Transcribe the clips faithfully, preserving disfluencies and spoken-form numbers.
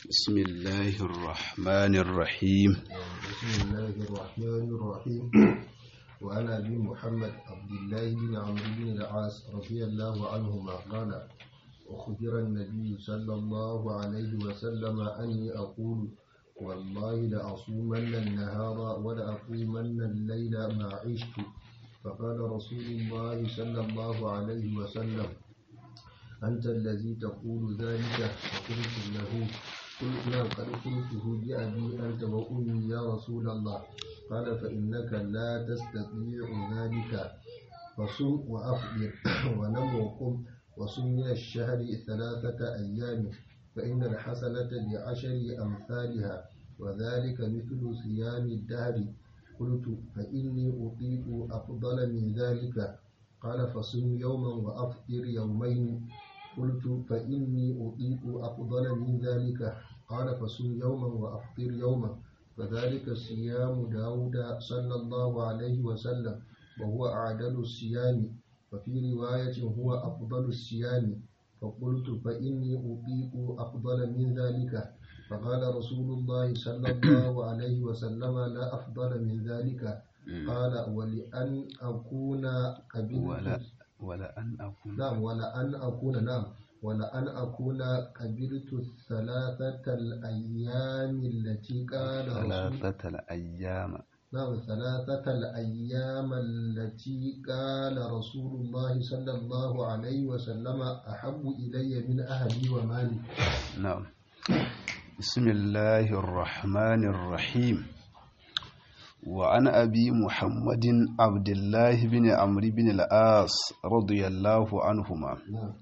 بسم الله الرحمن الرحيم بسم الله الرحمن الرحيم وعن أبي محمد عبد الله بن عمرو بن العاص رضي الله عنهما قال أخبر النبي صلى الله عليه وسلم أني أقول والله لأصومن النهار ولأقومن الليل ما عشت فقال رسول الله صلى الله عليه وسلم أنت الذي تقول ذلك فقلت له قلت نعم قد قلته بأبي أنت وأمي يا رسول الله قال فإنك لا تستطيع ذلك فصم وأفطر ونم وقم وصم من الشهر ثلاثة أيام فإن الحسنة بعشر أمثالها وذلك مثل صيام الدهر قلت فإني أطيق أفضل من ذلك قال فصم يوما وأفطر يومين قلت فإني أطيق أفضل من ذلك قال فصم يوما وأفطر يوما فذلك صيام داود صلى الله عليه وسلم وهو أعدل الصيام وفي رواية هو أفضل الصيام فقلت فإني أطيق أفضل من ذلك فقال رسول الله صلى الله عليه وسلم لا أفضل من ذلك قال ولأن أكون قبلت ولا ولأن أكون نعم ولأن أكون نعم ولأن أكون قبلت الثلاثة الأيام التي قال ثلاثة الأيام نعم ثلاثة الأيام التي قال رسول الله صلى الله عليه وسلم أحب إلي من أهلي ومالي. نعم. بسم الله الرحمن الرحيم. وعن أبي محمد عبد الله بن عمرو بن العاص رضي الله عنهما. نعم.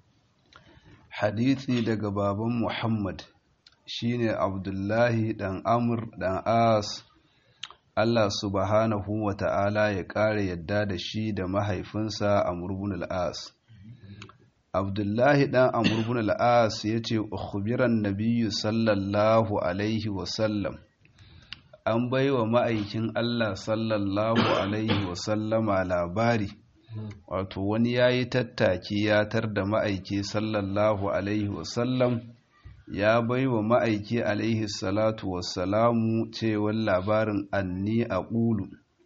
حديثي daga baban Muhammad shine Abdullahi dan Amr dan As. Allah subhanahu wa ta'ala ya ƙara yadda da shi da mahaifinsa Amr ibn al-As. Abdullahi ɗan Amr ibn al-As ya ce, "Ukhbiran Nabiyyu sallallahu alaihi wasallam, an bai wa ma'aikin Allah sallallahu alaihi wasallama labari, wato wani ya yi tattaki ya tar da ma'aiki sallallahu alaihi wasallam, ya bai wa ma'aiki alaihi salatu wassalamu cewar labarin anni a ƙulu.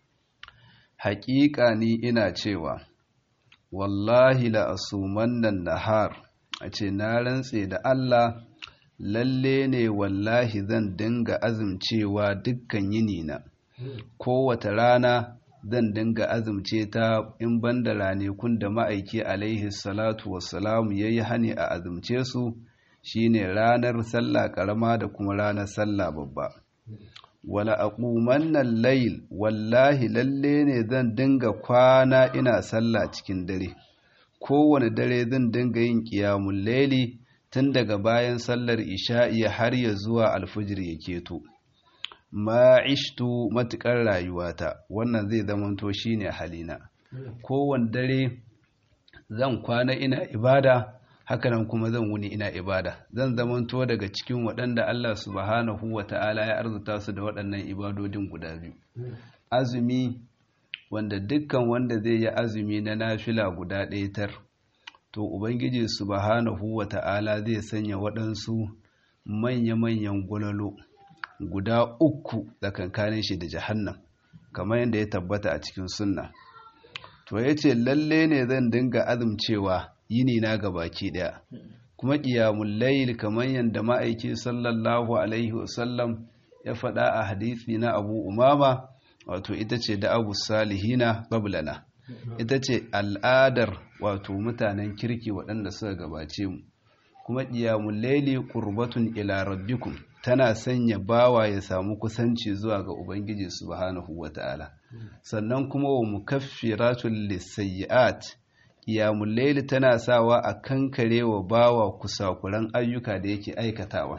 Haƙiƙa ni ina cewa, wallahi la asumannan nahar, a ce na rantse da Allah, lalle ne wallahi zan dinga azumcewa dukkan yinina, kowace rana zan dinga azumce ta in banda ranakun da ma'aiki alaihi salatu wassalamu ya yi hani a azumce su, shine ranar sallah karama da kuma ranar sallah babba. Wala aqumannan layl, wallahi lalle ne zan dinga kwana ina sallah cikin dare, kowane dare zan dinga yin qiyamul layli tun daga bayan sallar isha'i har ya zuwa alfijir ya keto. Ma ishtu matukar rayuwata, wannan zai zamanto shine halina, kowane dare zan kwana ina ibada, hakanan kuma zan wuni ina ibada, zan zamanto daga cikin waɗanda Allah subhanahu wa ta'ala ya arzuta su da waɗannan ibadodin guda biyu. Azumi, wanda dukkan wanda zai yi azumi na nafila guda ɗaya tar, to Ubangiji subhanahu wa ta'ala zai sanya waɗansu manya-manyan gwalalo guda uku tsakankanin shi da jahannam, kamar yadda ya tabbata a cikin sunna. To ya ce lalle ne zan dinga azumcewa yini na gabaki daya, kuma qiyamul layl kamar yanda ma'aiki sallallahu alaihi wasallam ya faɗa a hadisi na Abu Umama, wato ita ce da Abu Salihina qablana, ita ce al'adar wato mutanen kirki waɗanda suka gabace mu. Kuma qiyamul layli qurbatun ila rabbikum, tana sanya bawa ya samu kusanci zuwa ga Ubangiji subhanahu wataala. Sannan kuma wa mukaffiratul lisayyi'at, qiyamul layli tana sawa a kankare wa bawa kusakuran ayyuka da yake aikatawa.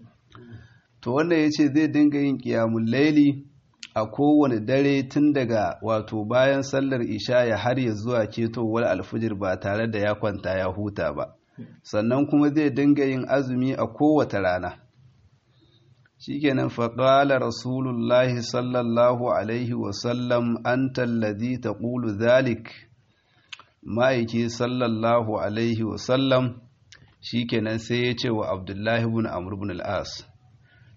To wanda yace zai dinga yin qiyamul layli a kowane dare tun daga wato bayan sallar isha har ya zuwa ketowar alfijir ba tare da ya kwanta ya huta ba, sannan kuma zai dinga yin azumi a kowace rana. Shikenan faƙala rasulullahi sallallahu alaihi wasallam, anta alladhi taqulu dhalik, ma'aiki sallallahu alaihi wasallam shikenan sai ya ce wa Abdullahi ibn Amr ibn al-As,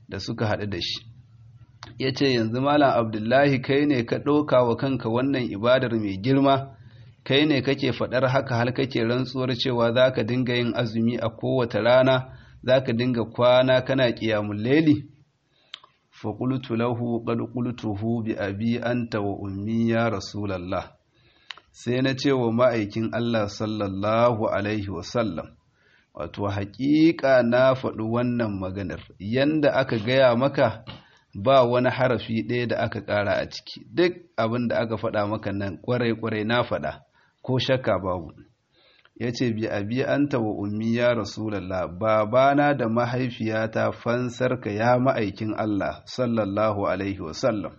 da suka haɗu da shi ya ce yanzu malam abdullahi kai ne ka ɗauka wa kanka wannan ibadar mai girma kai ne kake faɗar haka har kake rantsuwar cewa za ka dinga yin azumi a kowace rana za ka dinga kwana kana ƙiyamun laili faƙultu lahu qad qultuhu bi abi anta wa ummi ya rasulallah sai na ce wa ma'aikin Allah sallallahu alaihi wasallam wato haƙiƙa na faɗi wannan maganar yanda aka gaya maka ba wani harafi ɗaya da aka ƙara a ciki duk abin da aka faɗa maka nan ƙwarai-ƙwarai na faɗa ko shakka babu ya ce bi abi anta wa ummi ya rasulallah babana da mahaifiyata fansarka ya ma'aikin Allah sallallahu alaihi wasallam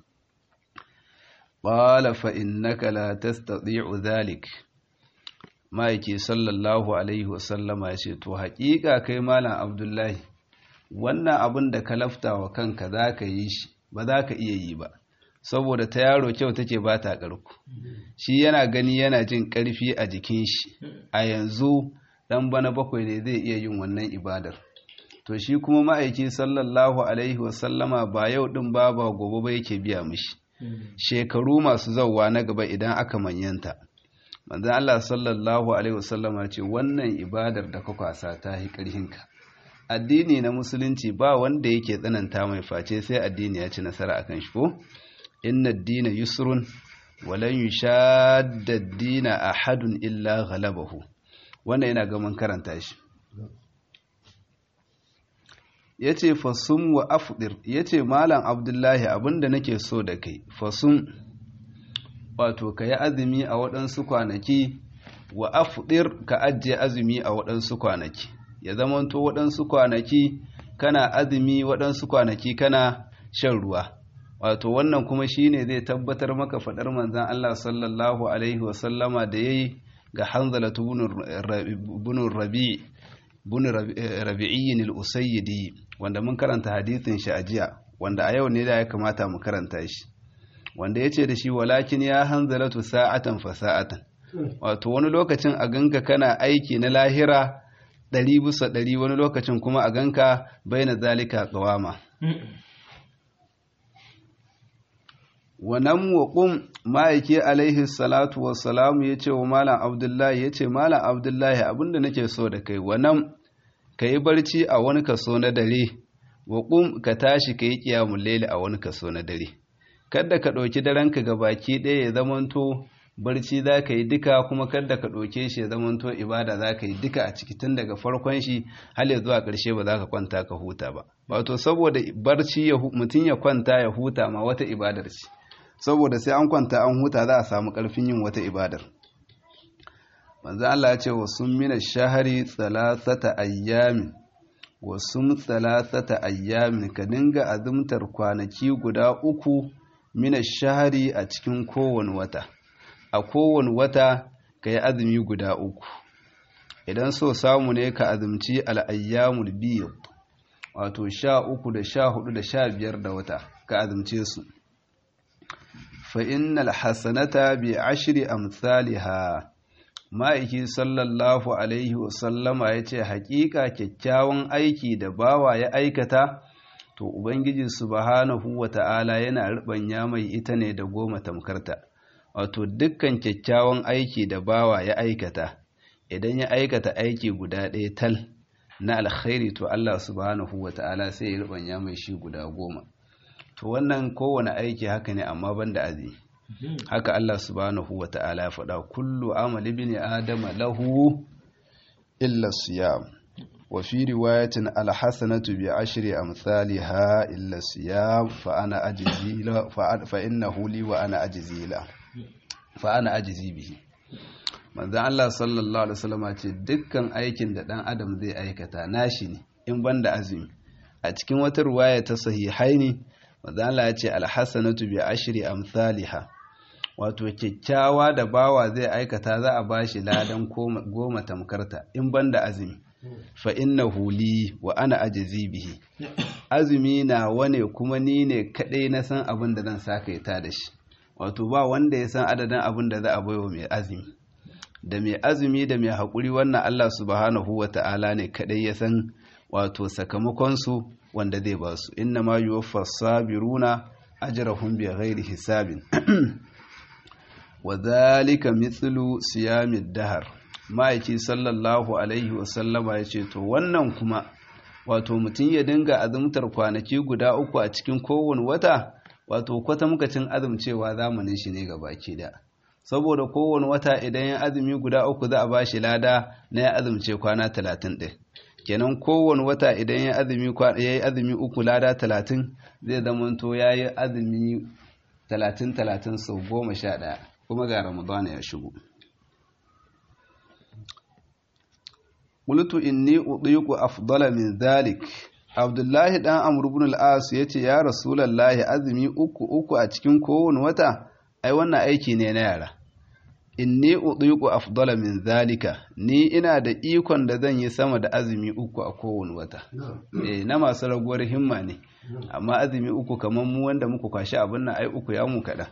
qala fa innaka la tastati'u dhalik ma'aiki sallallahu alaihi wasallama ya ce to haƙiƙa kai malam abdullahi wannan abin da ka lafta wa kanka za ka yi shi ba za ka iya yi ba saboda ta yaro kyau take ba ta ƙarku shi yana gani yana jin ƙarfi a jikin shi a yanzu ɗan bana bakwai ne zai iya yin wannan ibadar to shi kuma ma'aiki sallallahu alaihi wasallama ba yau ɗin ba ba gobe ba yake biya mishi shekaru masu zauwa na gaba idan aka manyanta manzon Allah sallallahu alaihi wasallama ce wannan ibadar da ka kwasa ta yi ƙarhinka addini na musulunci ba wanda yake tsananta mai face sai addini ya ci nasara akan shi ko inna ad-dina yusrun wa lan yushadda ad-dina ahadun illa ghalabahu wannan yana ga mun karanta shi yace fasum wa afdir yace malam abdullahi abinda nake so da kai fasum wato kai azumi a waɗansu kwanaki wa afdir ka ajiye azumi a waɗansu kwanaki ya zamanto waɗansu kwanaki kana azumi waɗansu kwanaki kana shan ruwa wato wannan kuma shine zai tabbatar maka faɗar manzon Allah sallallahu alaihi wasallama da yayi ga Hanzalatu ibn Rabi' ibn Rabi'i al-Usayyidi wanda mun karanta hadisin shi a jiya wanda a yau ne da ya kamata mu karanta shi wanda yace da shi walakin ya Hanzalatu sa'atan fa sa'atan wato wani lokacin a ganka kana aiki na lahira ɗari bisa ɗari wani lokacin kuma a ganka bai na zalika ƙawama. Wannan waƙun ma'aiki alaihi salatu wassalamu ya ce wa Malam Abdullahi ya ce Malam Abdullahi abinda nake so da kai wannan ka yi barci a wani kaso na dare waƙun ka tashi ka yi ƙiyamun laili a wani kaso na dare. Kadda ka ɗauki darenka ga baki ɗaya ya zamanto barci za ka yi duka kuma kada ka ɗauke shi ya zamanto ibada za ka yi duka a ciki tun daga farkon shi har ya zuwa ƙarshe ba za ka kwanta ka huta ba wato saboda barci mutum ya kwanta ya huta ma wata ibadar ce saboda sai an kwanta an huta za a samu ƙarfin yin wata ibadar manzo Allah ya ce wa sum mina shahri thalathata ayyamin wa sum thalathata ayyamin ka dinga azumtar kwanaki guda uku mina shahri a cikin kowane wata a kowane wata ka yi azumi guda uku idan so samu ne ka azumci al'ayyamul biyu wato sha uku da sha hudu da sha biyar da wata ka azumce su fa innal hasanata bi ashri amsalha ma'aiki sallallahu alaihi wasallama ya ce haƙiƙa kyakkyawan aiki da bawa ya aikata to ubangiji subhanahu wata'ala yana rubanya mai ita ne da goma tamkarta wato dukkan kyakkyawan aiki da bawa ya aikata idan ya aikata aiki guda ɗaya tal na alkhairi to Allah subhanahu wata'ala sai ya rubanya mai shi guda goma to wannan kowane aiki haka ne amma banda azumi haka Allah subhanahu wata'ala ya faɗa kullu amali bin adama lahu illa siyam wa fi riwayatin alhasanatu bi ashri amsalha illa siyam fa ana ajzi la fa innahu li wa ana ajzi la fa ana ajzi bihi manzo Allah sallallahu alaihi wasallam ce dukkan aikin da dan adam zai aikata nashi ne in banda azumi a cikin wata riwaya ta sahihaini manzo Allah ya ce alhasanatu bi ashri amsalha wato kyakkyawa da bawa zai aikata za a bashi ladan goma tamkarta in banda azumi fa innahu li wa ana ajzi bihi azumi na wane kuma ni ne kadai na san abin da zan saka ita da shi wato ba wanda ya san adadin abin da za a baiwa mai azumi da mai azumi da mai haƙuri wannan Allah subhanahu wata'ala ne kadai ya san wato sakamakonsu wanda zai ba su inna ma yuwaffa sabiruna ajrahum bighairi hisabin wa dhalika mithlu siyamid dahr ma'aiki sallallahu alaihi wasallama yace to wannan kuma wato mutum ya dinga azumtar kwanaki guda uku a cikin kowane wata wato kwata muka cin azumcewa zamanin shi ne gabaki da saboda kowane wata idan ya azumi guda uku za a bashi lada na ya azumce kwana talatin ɗin kenan kowane wata idan ya azumi ya yi azumi uku lada talatin zai zamanto ya yi azumi talatin talatin sau goma sha ɗaya kuma ga ramadana ya shigo qultu inni udiku afdala min dhalik abdullahi dan amr ibn al-as yace ya rasulullahi azumi uku uku a cikin kowane wata ai wannan aiki ne na yara inni udiku afdala min dhalika ni ina da ikon da zan yi sama da azumi uku a kowane wata eh na masu raguwar himma ne amma azumi uku kaman mu wanda muku kwashi abin nan ai uku ya mu kada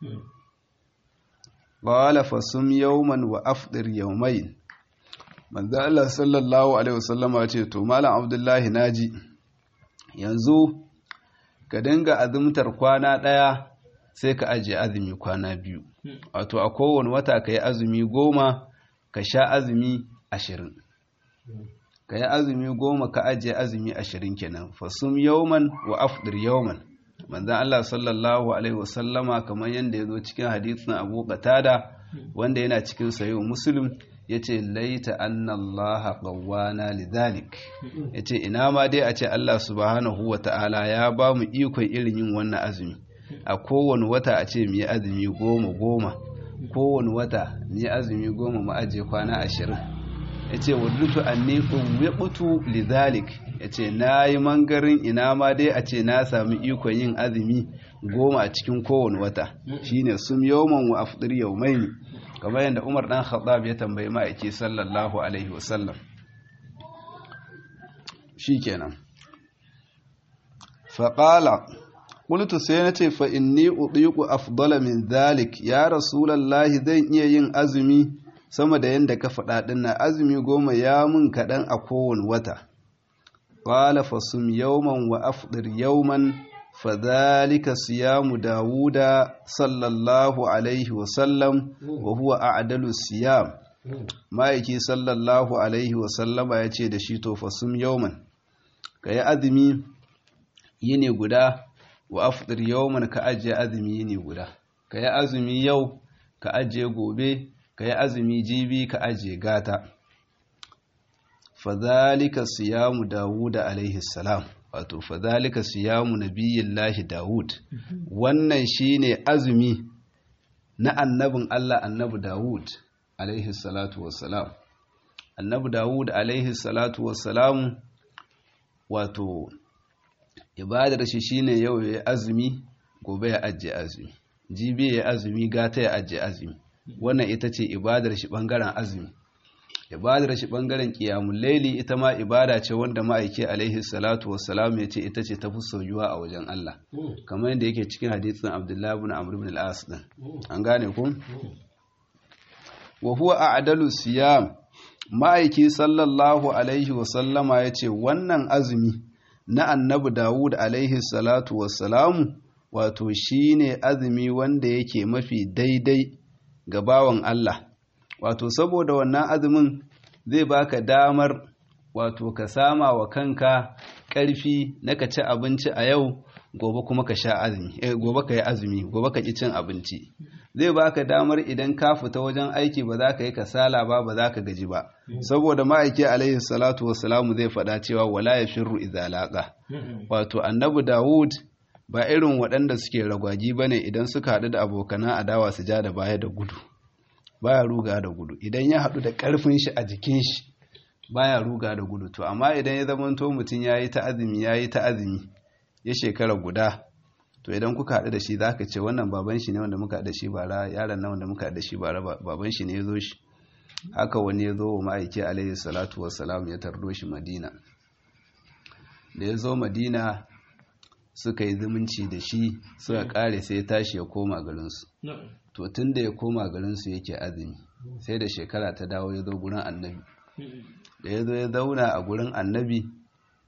qala fasum yawman wa afdir yawmayn manzo Allah sallallahu alaihi wasallama ce to malam abdullahi naji yanzu ka dinga azumtar kwana daya sai ka aje azumi kwana biyu wato a kowane wata ka yi azumi goma ka sha azumi ashirin ka yi azumi goma ka aje azumi ashirin kenan fasum yawman wa afdir yawman manzo Allah sallallahu alaihi wasallama kamar yanda yazo cikin hadisin Abu Qatada wanda yana cikin sahih Muslim yace laita anna Allah qawwana lidhalik yace ina ma dai a ce Allah subhanahu wataala ya ba mu ikon irin yin wannan azumi a kowane wata a ce mu yi azumi goma goma kowane wata mu yi azumi goma mu aje kwana ashirin yace wadlutu anni uwiqtu lidhalik yace nayi mangarin ina ma dai a ce na sami ikon yin azumi goma a cikin kowane wata shine sum yawman wa afdir yawmayn kamar yadda Umar dan Khattab ya tambayi ma'aiki sallallahu alaihi wasallam shikenan faqala qultu sai nace fa inni udiqu afdala min dhalik ya rasulullahi zan iya yin azumi sama da yanda ka faɗa dinnan azumi goma ya mun kaɗan a kowane wata qala fasum yawman wa afdir yawman فذلك صيام داود صلى الله عليه وسلم وهو أعدل الصيام ما يكي صلى الله عليه وسلم يتي دشيتو فصم يوما كي أذمي يني قدا وأفطر يوما كأجي أذمي يني قدا كي أذمي يو كأجي قوبي كي أذمي جيبي كأجي قاتا فذلك صيام داود عليه السلام wato fadhalika siyamu nabiyillahi Dawud wannan shine azumi na annabin Allah annabi Dawud alaihi salatu wassalam annabi Dawud alaihi salatu wassalam wato ibadar shi shine yau ya azumi gobe ya ajje azumi jibi ya azumi gata ya ajje azumi wannan ita ce ibadar shi bangaren azumi ibadar shi bangaren qiyamul layli ita ma ibada ce wanda ma'aiki alaihi salatu wassalam ya ce ita ce tafi soyuwa a wajen Allah kamar yadda yake cikin hadisin Abdullah ibn Amr ibn al-As din an gane ku wa huwa a'dalu siyam ma'aiki sallallahu alaihi wasallama ya ce wannan azumi na annabi Dawud alaihi salatu wassalamu wato shine azumi wanda yake mafi daidai ga bawan Allah wato saboda wannan azumin zai baka damar wato ka sama wa kanka ƙarfi na ka ci abinci a yau gobe kuma ka sha azumi eh gobe ka yi azumi gobe ka ki cin abinci zai baka damar idan ka fita wajen aiki ba za ka yi kasala ba ba za ka gaji ba saboda ma'aiki alaihi salatu wassalamu zai faɗa cewa wala yashirru idza laqa wato annabi Dawud ba irin waɗanda suke ragwagi bane idan suka haɗu da abokanan adawa su ja da baya da gudu baya ruga da gudu idan ya haɗu da ƙarfin shi a jikin shi baya ruga da gudu to amma idan ya zamanto mutum yayi ta azumi yayi ta azumi ya shekara guda to idan kuka haɗu da shi zaka ce wannan baban shi ne wanda muka haɗu da shi bara yaron nan wanda muka haɗu da shi bara baban shi ne ya zo shi haka wani ya zo wa ma'aiki alaihi salatu wassalam ya tardo shi Madina da ya zo Madina suka yi zumunci da shi suka kare sai ya tashi ya koma garinsu to tun da ya koma garinsu yake azumi sai da shekara ta dawo ya zo gurin annabi da ya zo ya zauna a gurin annabi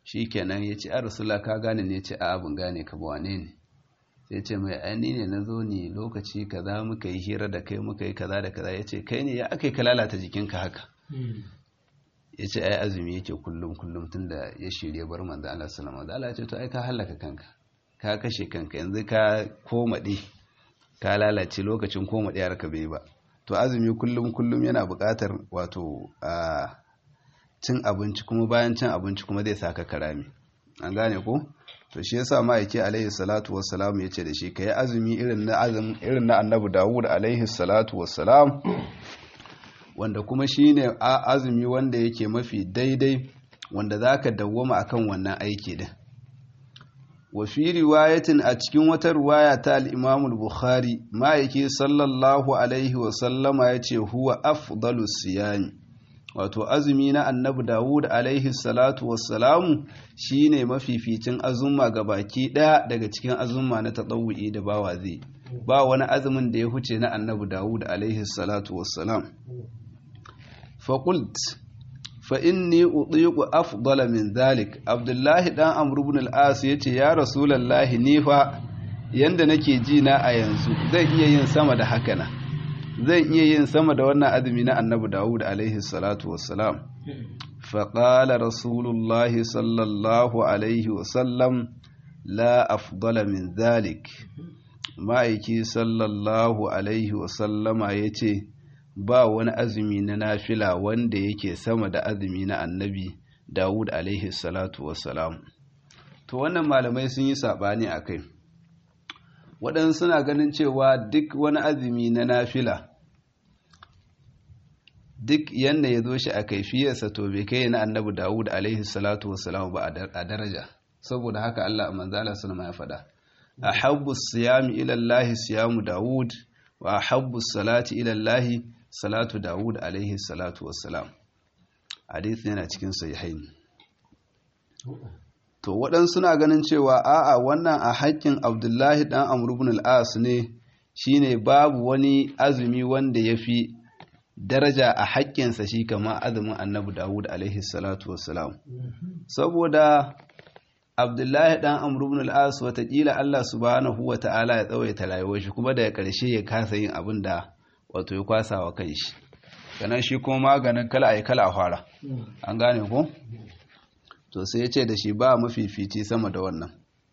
shikenan yace a rasulullah ka gane ne yace a abin gane ka ba wane ne sai ce mai aini ne na zo ne lokaci kaza muka yi hira da kai muka yi kaza da kaza yace kai ne ya akai ka lalata jikinka haka yace ai azumi yake kullum kullum tunda ya shirye bar manzo Allah sallallahu alaihi wasallam Allah ya ce to ai ka halaka kanka ka kashe kanka yanzu ka komade ka lalace lokacin komade har ka bai ba to azumi kullum kullum yana buƙatar wato a cin abinci kuma bayan cin abinci kuma zai saka karami an gane ko to shi yasa ma'aiki alaihi salatu wassalam yace da shi kai azumi irin na azumi irin na annabi Dawud alaihi salatu wassalam wanda kuma shine azumi wanda yake mafi daidai wanda zaka dawwama akan wannan aiki din wa fi riwayatin a cikin wata riwaya ta al-Imam al-Bukhari ma'aiki sallallahu alaihi wasallama yace huwa afdalus siyami wato azumi na annabi Dawud alaihi salatu wassalamu shine mafificin azumma gabaki daya daga cikin azumma na tadawwi da bawa zai ba wani azumin da ya huce na annabi Dawud alaihi salatu wassalam fa qult fa inni utiqu afdala min dhalik Abdullahi dan Amr ibn al-As yace ya rasulullahi ni fa yanda nake ji na a yanzu zai iya yin sama da haka na zai iya yin sama da wannan azumi na annabi Dawud alaihi salatu wassalam faqala rasulullahi sallallahu alaihi wasallam la afdala min dhalik ma'aiki sallallahu alaihi wasallama yace ba wani azumi na nafila wanda yake sama da azumi na annabi Dawud alaihi salatu wassalam to wannan malamai sun yi sabani akai waɗansu suna ganin cewa duk wani azumi na nafila duk yanda ya zo shi a kaifiyarsa to bai kai na annabi Dawud alaihi salatu wassalam ba a daraja saboda haka Allah a manzala sallama ya faɗa ahabbu siyami ila Allah siyamu Dawud wa ahabbu salati ila Allah salatu Dawud alaihi salatu wassalam hadisi yana cikin sahihain to waɗansu suna ganin cewa a'a wannan a haƙƙin Abdullahi dan Amr ibn al-As ne shine babu wani azumi wanda yafi daraja a haƙƙinsa shi kama azumin annabi Dawud alaihi salatu wassalam saboda Abdullahi dan Amr ibn al-As watakila Allah subhanahu wa ta'ala ya tsawaita rayuwar shi kuma daga ƙarshe ya kasa yin abin da wato ya kwasa wa kai shi kana shi kuma maganin kala ai kala fara an gane ko to sai ya ce da shi ba mafifici sama da wannan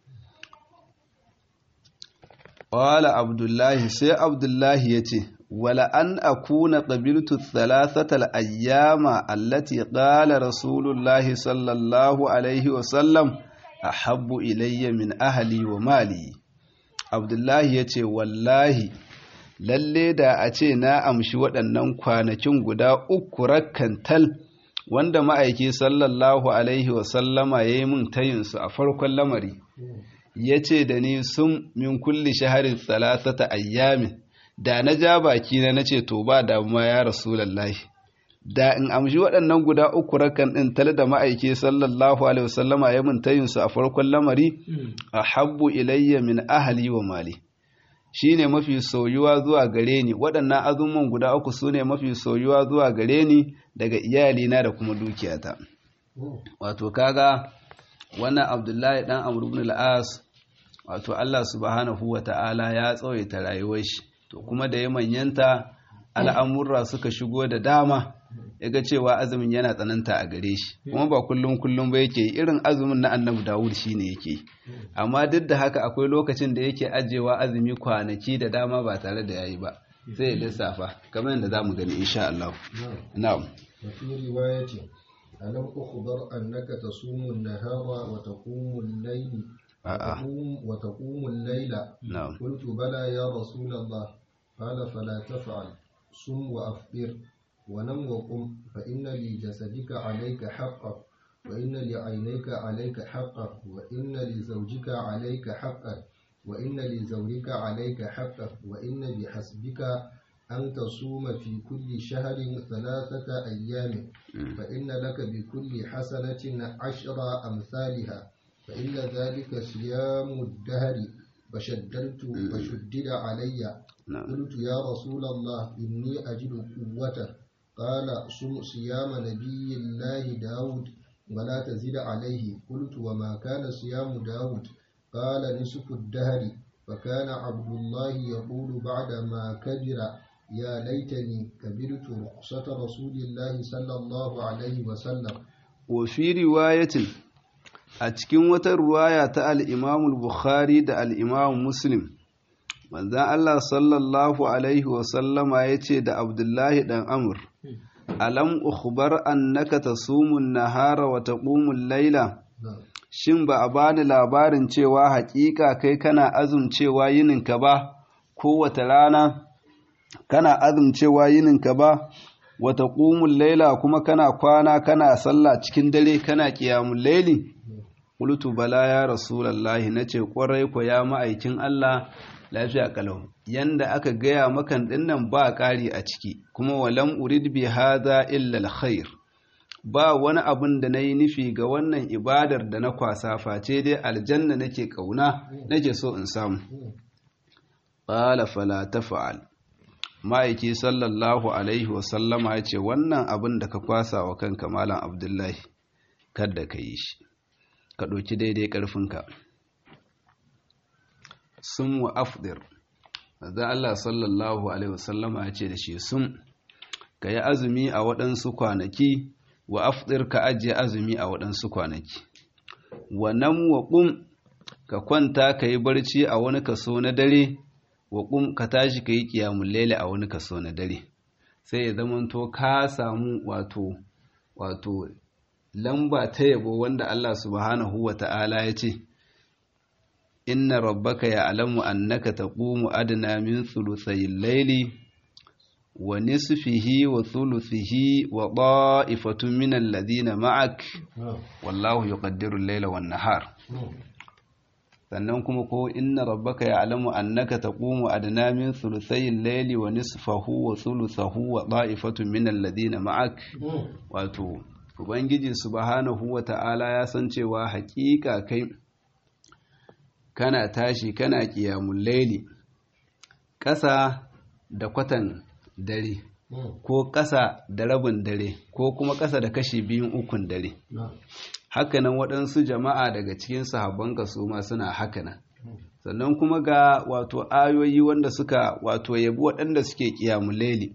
wala Abdullahi sai Abdullahi ya ce wala an akuna qabiltu thalathatal ayyama allati qala rasulullahi sallallahu alaihi wa sallam ahabbu ilayya min ahli wa mali Abdullahi yace wallahi lalle da a ce na amshi waɗannan kwanakin guda uku rakkantal wanda ma'aiki sallallahu alaihi wa sallama yayi min tayin su a farkon lamari yace da ni sum min kulli shahrin thalathata ayyamin da na ja baki na nace to ba damuwa ya rasulullahi da in amshi waɗannan guda uku rakan din tare da ma'aike sallallahu alaihi wasallama ya mun tayin su a farkon lamari ahabbu ilayya min ahli wa mali shine mafi soyuwa zuwa gare ni waɗannan azumman guda uku sune mafi soyuwa zuwa gare ni daga iyali na da kuma dukiyata wato kaga wannan Abdullahi dan Amr ibn al-As wato Allah subhanahu wata'ala ya tsawaita rayuwar shi to kuma da ya manyanta al'amurra suka shigo da dama ya ga cewa azumin yana tsananta a gare shi kuma ba kullum kullum ba yake irin azumin na annabi Dawud shine yake amma duk da haka akwai lokacin da yake ajewa azumi kwanaki da dama ba tare da yayi ba sai ya lissafa kamar yadda zamu gani insha Allah na'am fi riwayati alam ukhbar annaka tasumu an-nahara wa taqumu al-layl وتقوم الليل قلت بلى يا رسول الله قال فلا تفعل صم وأفطر ونم وقم فإن لجسدك عليك حقا وإن لعينيك عليك حقا وإن لزوجك عليك حقا وإن لزوجك عليك حقا وإن بحسبك أن تصوم في كل شهر ثلاثة أيام فإن لك بكل حسنة عشر أمثالها فإن ذلك صيام الدهر فشددت فشدد علي قلت يا رسول الله إني أجد قوة قال صم صيام نبي الله داود ولا تزيد عليه. قلت وما كان صيام داود؟ قال نصف الدهر. فكان عبد الله يقول بعدما كبر يا ليتني كبرت رخصة رسول الله صلى الله عليه وسلم. وفي رواية أتكين وترواية الإمام البخاري دا الإمام مسلم manzan Allah sallallahu Alaihi wasallama ya ce da Abdullahi ɗan Amur, Alam ukhbar annaka tasumun nahara wa taqumul laila, shin ba a bani labarin cewa haƙiƙa kai kana azumcewa yininka ba, ko wata rana kana azumcewa yininka ba, wa taqumul laila kuma kana kwana kana sallah cikin dare kana qiyamul laili? Qultu bala ya rasulallahi, nace ƙwarai ko ya ma'aikin Allah, lafiya kalau yanda aka gaya makan dinnan ba ƙari a ciki, kuma walam urid bi hadha illa alkhair, ba wani abun da nayi nufi ga wannan ibadar da na kwasa face dai aljanna nake kauna nake so in samu. Qala fala taf'al, ma'aiki sallallahu alaihi wa sallama yace wannan abun da ka kwasa wa kanka malam Abdullahi kada ka yi shi, ka ɗauki daidai ƙarfinka. Sum wa afdir, da Allah sallallahu alaihi wasallama ya ce da shi sum, ka yi azumi a waɗansu kwanaki, wa afdir ka ajiye azumi a waɗansu kwanaki. Wa nam wa ƙum, ka kwanta ka yi barci a wani kaso na dare, wa ƙum ka tashi ka yi ƙiyamun laili a wani kaso na dare. Sai ya zamanto ka samu wato wato lamba ta yabo wanda Allah subhanahu wa ta'ala ya ce, inna rabbaka ya'lamu annaka taqumu adna min thuluthayil layli wa nisfihi wa thuluthihi wa ta'ifatun min alladhina ma'ak wallahu yuqaddiru al-layla wan nahar. Sannan kuma ko inna rabbaka ya'lamu annaka taqumu adna min thuluthayil layli wa nisfahu wa thuluthahu wa ta'ifatun min alladhina ma'ak. Wato ubangiji subhanahu wa ta'ala ya san cewa haƙiƙa kai kana tashi kana ƙiyamun laili ƙasa da kwatan dare, ko ƙasa da rabin dare, ko kuma ƙasa da kashi biyun ukun dare. Hakanan waɗansu jama'a daga cikin sahabbanka su ma suna hakanan. Sannan kuma ga wato ayoyi wanda suka wato yabi waɗanda suke ƙiyamun laili.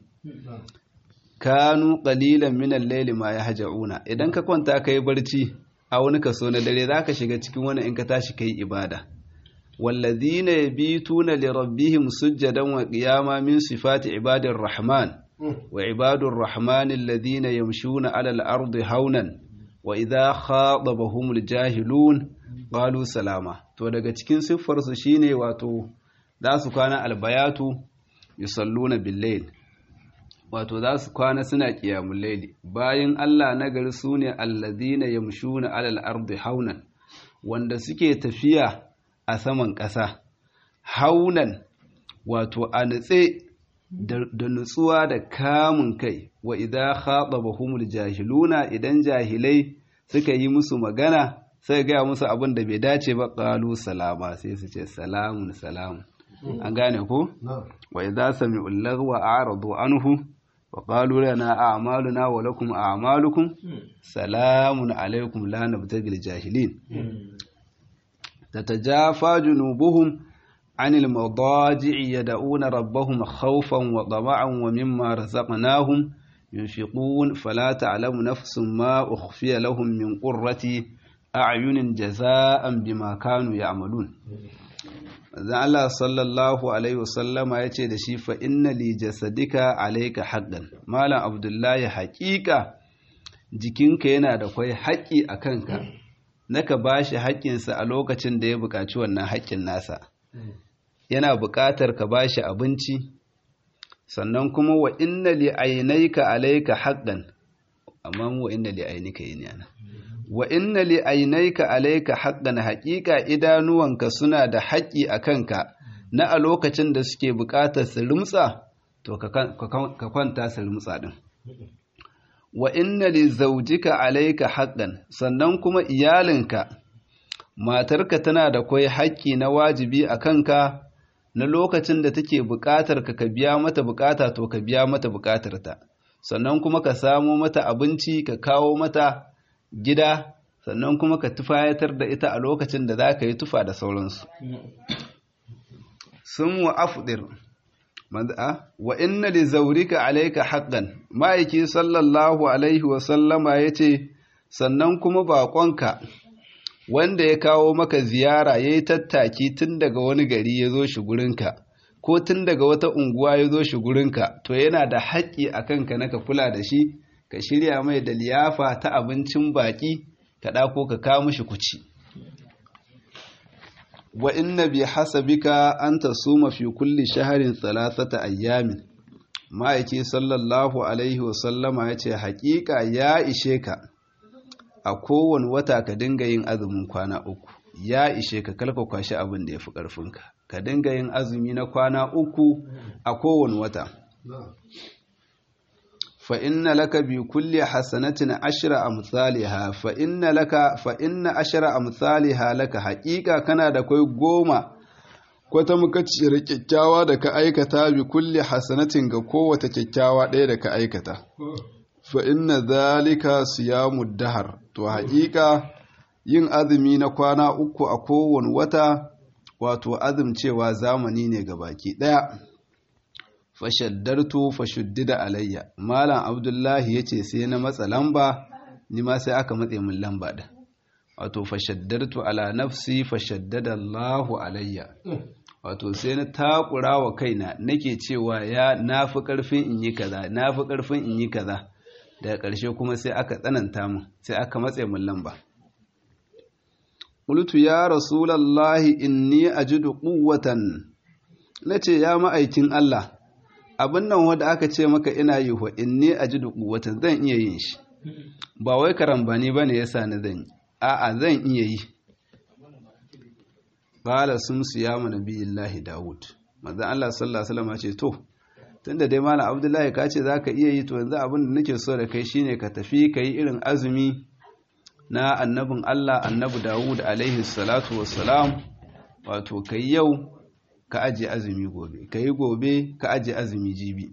Kanu qalilan minal laili ma yahja'una, idan ka kwanta kai barci a wani kaso na dare zaka shiga cikin wani in ka tashi kai ibada. والذين يبيتون لربهم سجدا وقياما من صفات عباد الرحمن وعباد الرحمن الذين يمشون على الأرض هونا وإذا خاطبهم الجاهلون قالوا سلاما. to daga cikin siffar su shine wato za su kwana albayatu yusalluna bil-layl, wato za su kwana suna qiyamul layli. Bayin Allah nagari sune alladhina yamshuna alal ardi haunan, wanda suke tafiya a saman ƙasa haunan, wato a nutse da nutsuwa da kamun kai. Wa idza khatabahumul jahiluna, idan jahilai suka yi musu magana sai ga musu abin da bai dace ba, qalu salama, sai su ce salamun salamun. An gane ko? Wa idza sami'ul lagwa a'radu anhu wa qalu lana a'maluna wa lakum a'malukum salamun alaikum la nabtagil jahilin. تتجافى جنوبهم عن المضاجع يدعون ربهم خوفا وطمعا ومما رزقناهم ينفقون فلا تعلم نفس ما أخفي لهم من قرة أعين جزاء بما كانوا يعملون. zan Allah sallallahu alaihi wasallama ya ce da shi fa inna li jasadika alayka haqqan, malam Abdullahi haƙiƙa jikinka yana da kwai haƙƙi a kanka, naka ba shi haƙƙinsa a lokacin da ya buƙaci wannan haƙƙin nasa. Yana buƙatar ka ba shi abinci, sannan kuma wa inna li ainaika alayka haqqan, amma wa inna li ainika yin yana wa inna li ainaika alayka haqqan, haƙiƙa idanuwanka suna da haƙƙi a kanka na a lokacin da suke buƙatar su rumtsa, to ka kwanta su rumtsa din. Wa inna li zawjika alayka haqqan, sannan kuma iyalinka matarka tana da kwai haƙƙi na wajibi a kanka na lokacin da take buƙatar ka ka biya mata buƙata, to ka biya mata buƙatarta, sannan kuma ka samo mata abinci ka kawo mata gida sannan kuma ka tufayatar da ita a lokacin da za ka yi tufa da sauransu. Sun wa afdir wa inna li zaurika alayka haqqan ma'aiki sallallahu alaihi wa sallama yace sannan kuma baƙonka wanda ya kawo maka ziyara yayi tattaki tun daga wani gari ya zo shi gurinka ko tun daga wata unguwa ya zo shi gurinka to yana da haƙƙi a kanka na ka kula da shi ka shirya mai da liyafa ta abincin baƙi ka ɗako ka kawo mishi kuci. wa inna bi hasabika an tasuma fi kulli shahrin thalathata ayyamin ma'aiki sallallahu alaihi wa sallama yace haƙiƙa ya ishe ka a kowane wata ka dinga yin azumin kwana uku ya ishe ka kalka kwashi abin da yafi ƙarfinka ka dinga yin azumi na kwana uku a kowane wata. fa inna laka bi kulli hasanatin ashra amsalha fa inna laka fa inna ashra amsalha laka haqiqa kana da kai goma kwata muka cire kyakkyawa da ka aikata bi kulli hasanatin ga kowace kyakkyawa ɗaya da ka aikata. fa inna zalika siyamud dahar to haqiqa yin azumi na kwana uku a kowane wata wato azumcewa zamani ne ga baki ɗaya. fashaddartu fashuddida alayya malam abdullahi yace sai na matsa lamba ni ma sai aka matse min lamba da wato fashaddartu ala nafsi fashaddada Allahu alayya wato sai na takura wa kaina nake cewa ya nafi karfin in yi kaza nafi karfin in yi kaza daga ƙarshe kuma sai aka tsananta min sai aka matse min lamba. qultu ya rasulullahi inni ajidu quwwatan nace ya ma'aikin Allah abin nan wanda aka ce maka ina yi wa inni ajidu quwwatan zan iya yin shi ba wai karambani bane yasa ni zan yi a'a zan iya yi. qala sum siyamu nabiyillahi daud manzo Allah sallallahu alaihi wasallam ce to tunda dai malam abdullahi ka ce zaka iya yi to yanzu abin da nake so da kai shine ka tafi kai irin azumi na annabin Allah annabi Dawud alaihi salatu wassalam wato kai yau ka aje azumi gobe ka yi gobe ka aje azumi jibi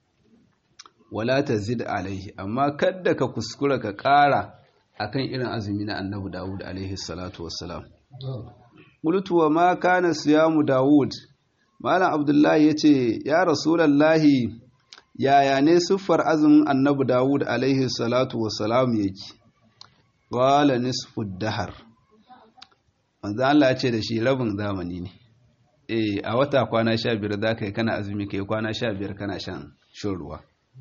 wala ta zid alaihi amma kadda ka kuskura ka ƙara akan irin azumi na annabi Dawud alaihi salatu wassalam. qultu wa ma kana siyamu Dawud malam abdullahi yace ya rasulullahi yaya ne siffar azumin annabi Dawud alaihi salatu wassalam yake? qala nisfu dahar manzo Allah ya ce da shi rabin zamani ne. eh a wata kwana sha biyar za ka yi kana azumi ka yi kwana sha biyar kana shan shan ruwa.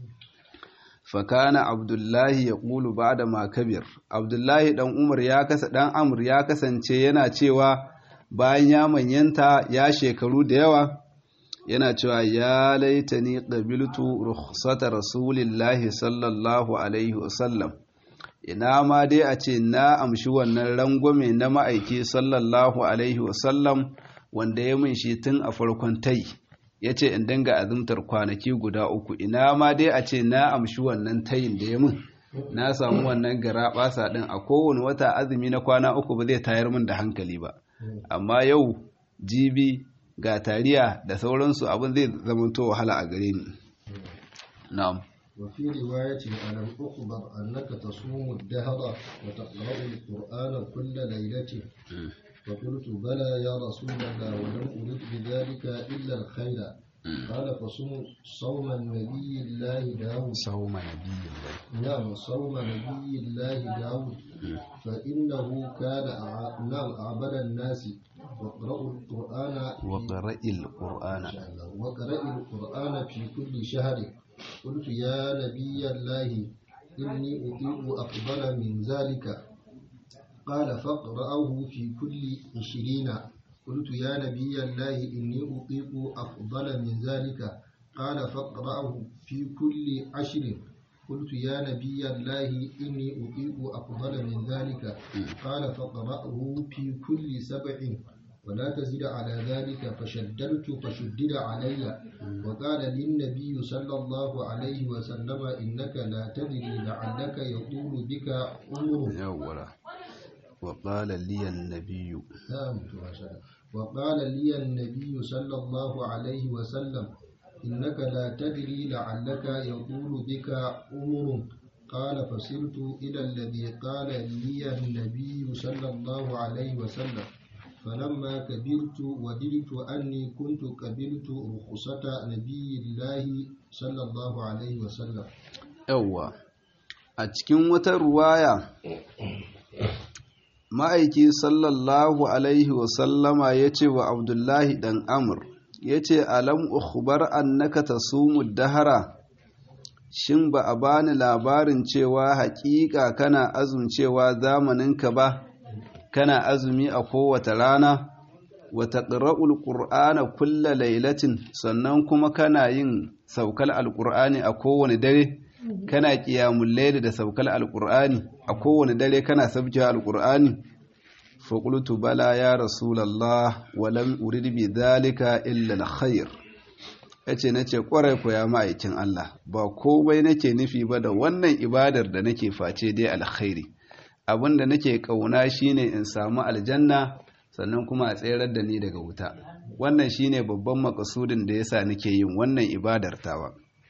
fakana abdullahi ya ƙulu ba da makabir abdullahi ɗan umar ya kasa ɗan amur ya kasance yana cewa bayan ya manyanta ya shekaru da yawa yana cewa ya laitani qabiltu rukhsata rasulillahi sallallahu alaihi wasallam ina ma dai a ce na amshi wannan rangwame na ma'aiki sallallahu alaihi wasallam wanda ya min shi tun a farkon tai ya ce in dinga azumtar kwanaki guda uku ina ma dai a ce na amshi wannan tayin da ya min na samu wannan gara basa din a kowane wata azumi na kwana uku ba zai tayar min da hankali ba amma yau jibi ga tariya da sauransu abin zai zamanto wahala a gare ni. na'am وفي رواية ألم أخبر أنك تصوم الدهر وتقرأ القرآن كل ليلة فقلت بلى يا رسول الله ولم أرد بذلك إلا الخير قال فصوم صوم النبي الله داود صوم نبي الله نعم صوم نبي الله داود فإنه كان نعم أعبد الناس وقرأوا القرآن وقرأ القرآن وقرأ القرآن في كل شهر قلت يا نبي الله إني أطيق أفضل من ذلك قال فاقرأه في كل عشرين قلت يا نبي الله إني أطيق أفضل من ذلك قال فاقرأه في كل عشر قلت يا نبي الله إني أطيق أفضل من ذلك قال فاقرأه في كل سبع ولا تزد على ذلك فشددت فشدد علي وقال للنبي صلى الله عليه وسلم إنك لا تدري لعلك يطول بك عمرك وقال لي النبي وقال لي النبي صلى الله عليه وسلم إنك لا تدري لعلك يطول بك عمر قال فسرت إلى الذي قال لي النبي صلى الله عليه وسلم فلما كبرت وددت أني كنت قبلت رخصة نبي الله صلى الله عليه وسلم. yawwa a cikin wata ruwaya ma'aiki sallallahu alaihi wasallama ya ce wa abdullahi dan amur ya ce alam ukhbar annaka tasumu dahara, shin ba a bani labarin cewa haƙiƙa kana azumcewa zamaninka ba, kana azumi a kowace rana, wa taqra'ul qur'ana kulla lailatin, sannan kuma kana yin saukal alqur'ani a kowane dare, kana qiyamul layl da saukal alqur'ani a kowane dare kana sabja alqur'ani. fa qultu bala ya rasulullah wa lam urid bi dhalika illa alkhair. yace nace kwarai ko ya ma'aikin Allah, ba komai nake nufi ba da wannan ibadar da nake face dai alkhairi. abinda nake kauna shine in samu aljanna sannan kuma a tsayar da ni daga wuta. wannan shine babban makasudin da yasa nake yin wannan ibadar tawa.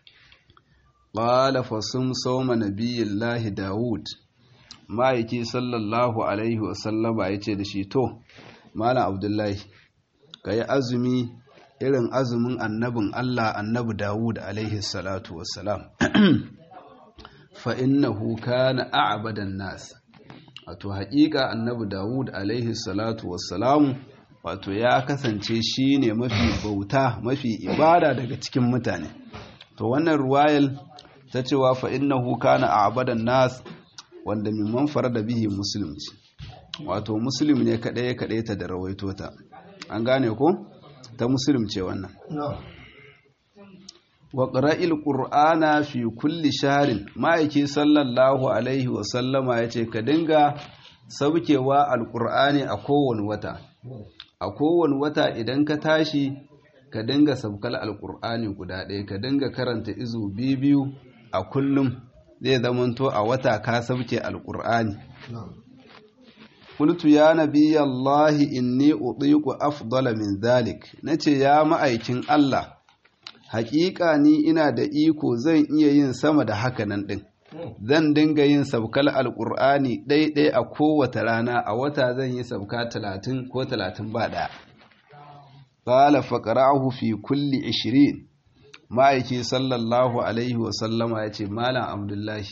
qala fasum sawma nabiyillahi daud, ma'aiki sallallahu alaihi wasallama yace da shi to malam abdullahi kai azumi irin azumin annabin Allah annabi Dawud alaihi salatu wassalam. fa innahu kana a'badan nas, wato haƙiƙa annabi Dawud alaihi salatu wassalam wato ya kasance shine mafi bauta mafi ibada daga cikin mutane. to wannan ruwayal ta cewa fa innahu kana a'badan nas wanda mimman farada bihi muslim ce, wato muslim ne kadai kadai ta da rawaito ta, an gane ko ta muslim ce wannan. wa qara'il qur'ana fi kulli shahrin, ma'aiki sallallahu alaihi wa sallama yace ka dinga saukewa alqur'ani a kowane wata. a kowane wata idan ka tashi ka dinga saukal alqur'ani guda ɗaya, ka dinga karanta izu biyu a kullum, zai zamanto a wata ka sauke alqur'ani. qultu ya nabiyallahi inni utiqu afdala min dhalik, nace ya ma'aikin Allah, haƙiƙa ni ina da iko zan iya yin sama da haka nan ɗin. zan dinga yin sabkal alƙur'ani ɗaiɗai a kowace rana, a wata zan yi sabka talatin ko talatin ba ɗaya. qala faqra'ahu fi kulli ishirin, ma'aiki sallallahu alaihi wasallama ya ce malam abdullahi,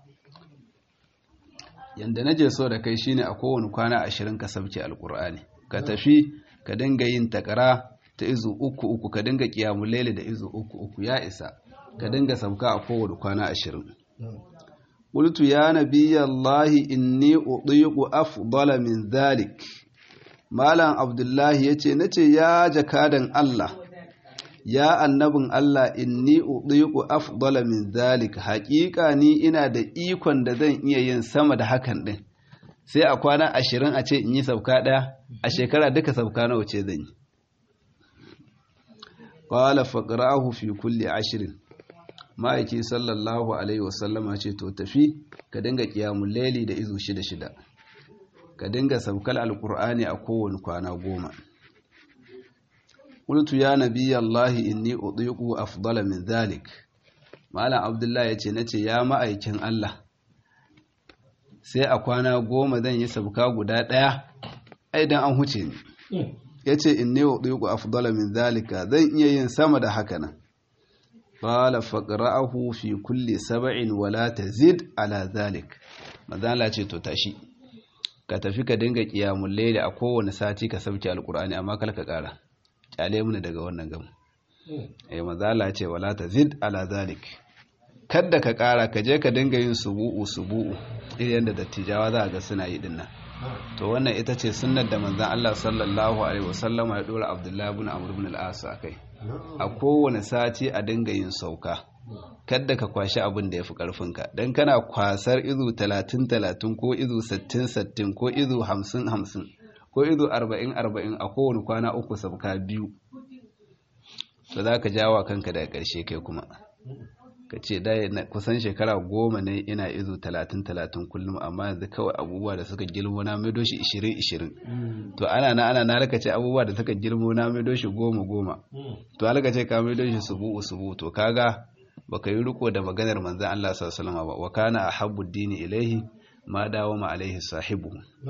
yanda naje so da kai shine a kowane kwana ashirin ka sabke alƙur'ani, ka tafi ka dinga yin takara ta izu uku uku, ka dinga qiyamul layl da izu uku uku ya isa, ka dinga sabka a kowane kwana ashirin. qultu ya nabiyallahi inni utiqu afdala min dhalik, malam abdullahi yace nace ya jakadan Allah, ya annabin Allah, inni utiqu afdala min dhalik, haƙiƙa ni ina da ikon da zan iya yin sama da hakan din. sai a kwana ashirin a ce in yi sabka ɗaya, a shekara duka sabka nawa ce zan yi. qala faqra'ahu fi kulli ashirin, ma'aiki sallallahu alaihi wasallama ce to tafi ka dinga qiyamul layli da izu shida shida, ka dinga sabkal alqur'ani a kowane kwana goma. qultu ya nabiyallahi inni utiqu afdala min dhalik, malam abdullahi yace nace ya ma'aikin Allah, sai a kwana goma zan yi sabka guda daya, ai dan an huce ni. yace inni utiqu afdala min dhalika, zan iya yin sama da haka nan. qala faqra'ahu fi kulli sab'in wa la tazid ala dhalik, madalla ce to tashi ka tafi ka dinga qiyamul layli a kowane sati ka sauke alqur'ani, amma kal ka kara, kyale mu daga wannan gamu. eh madalla ce wala tazid ala dhalik, kada ka kara, ka je ka dinga yin subu'u subu'u irin da dattijawa za ga suna yi dinnan. to wannan ita ce sunnar da manzon Allah sallallahu alaihi wasallama ya dora Abdullahi ibn Amr ibn al-As akai, a kowane sati a dinga yin sauka, kada ka kwashi abin da yafi karfinka, dan kana kwasar izu talatin talatin ko izu sittin sittin ko izu hamsin hamsin ko izu arba'in arba'in a kowane kwana uku sauka biyu, to zaka jawa kanka daga karshe kai kuma ka ce dai kusan shekara goma ne ina izu talatin talatin kullum, amma yanzu kawai abubuwa da suka girmo na mai doshi ishirin ishirin. to ana na ana na raka ce abubuwa da suka girmo na mai doshi goma goma, to alaka ce ka mai doshi subu subu, to kaga baka yi riko da maganar manzon Allah sallallahu alaihi wasallam ba wa kana ahabbu dini ilaihi ma dawama alaihi sahibu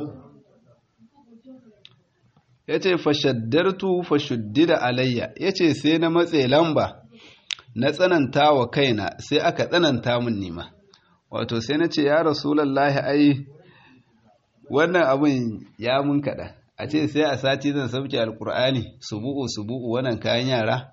yace fashaddartu fashuddida alayya yace sai na matse lamba na tsananta wa kaina sai aka tsananta min nima wato sai na ce ya rasulullahi ai wannan abin ya mun kada a ce sai a sati zan sauke alkur'ani subu'u subu'u wannan kayan yara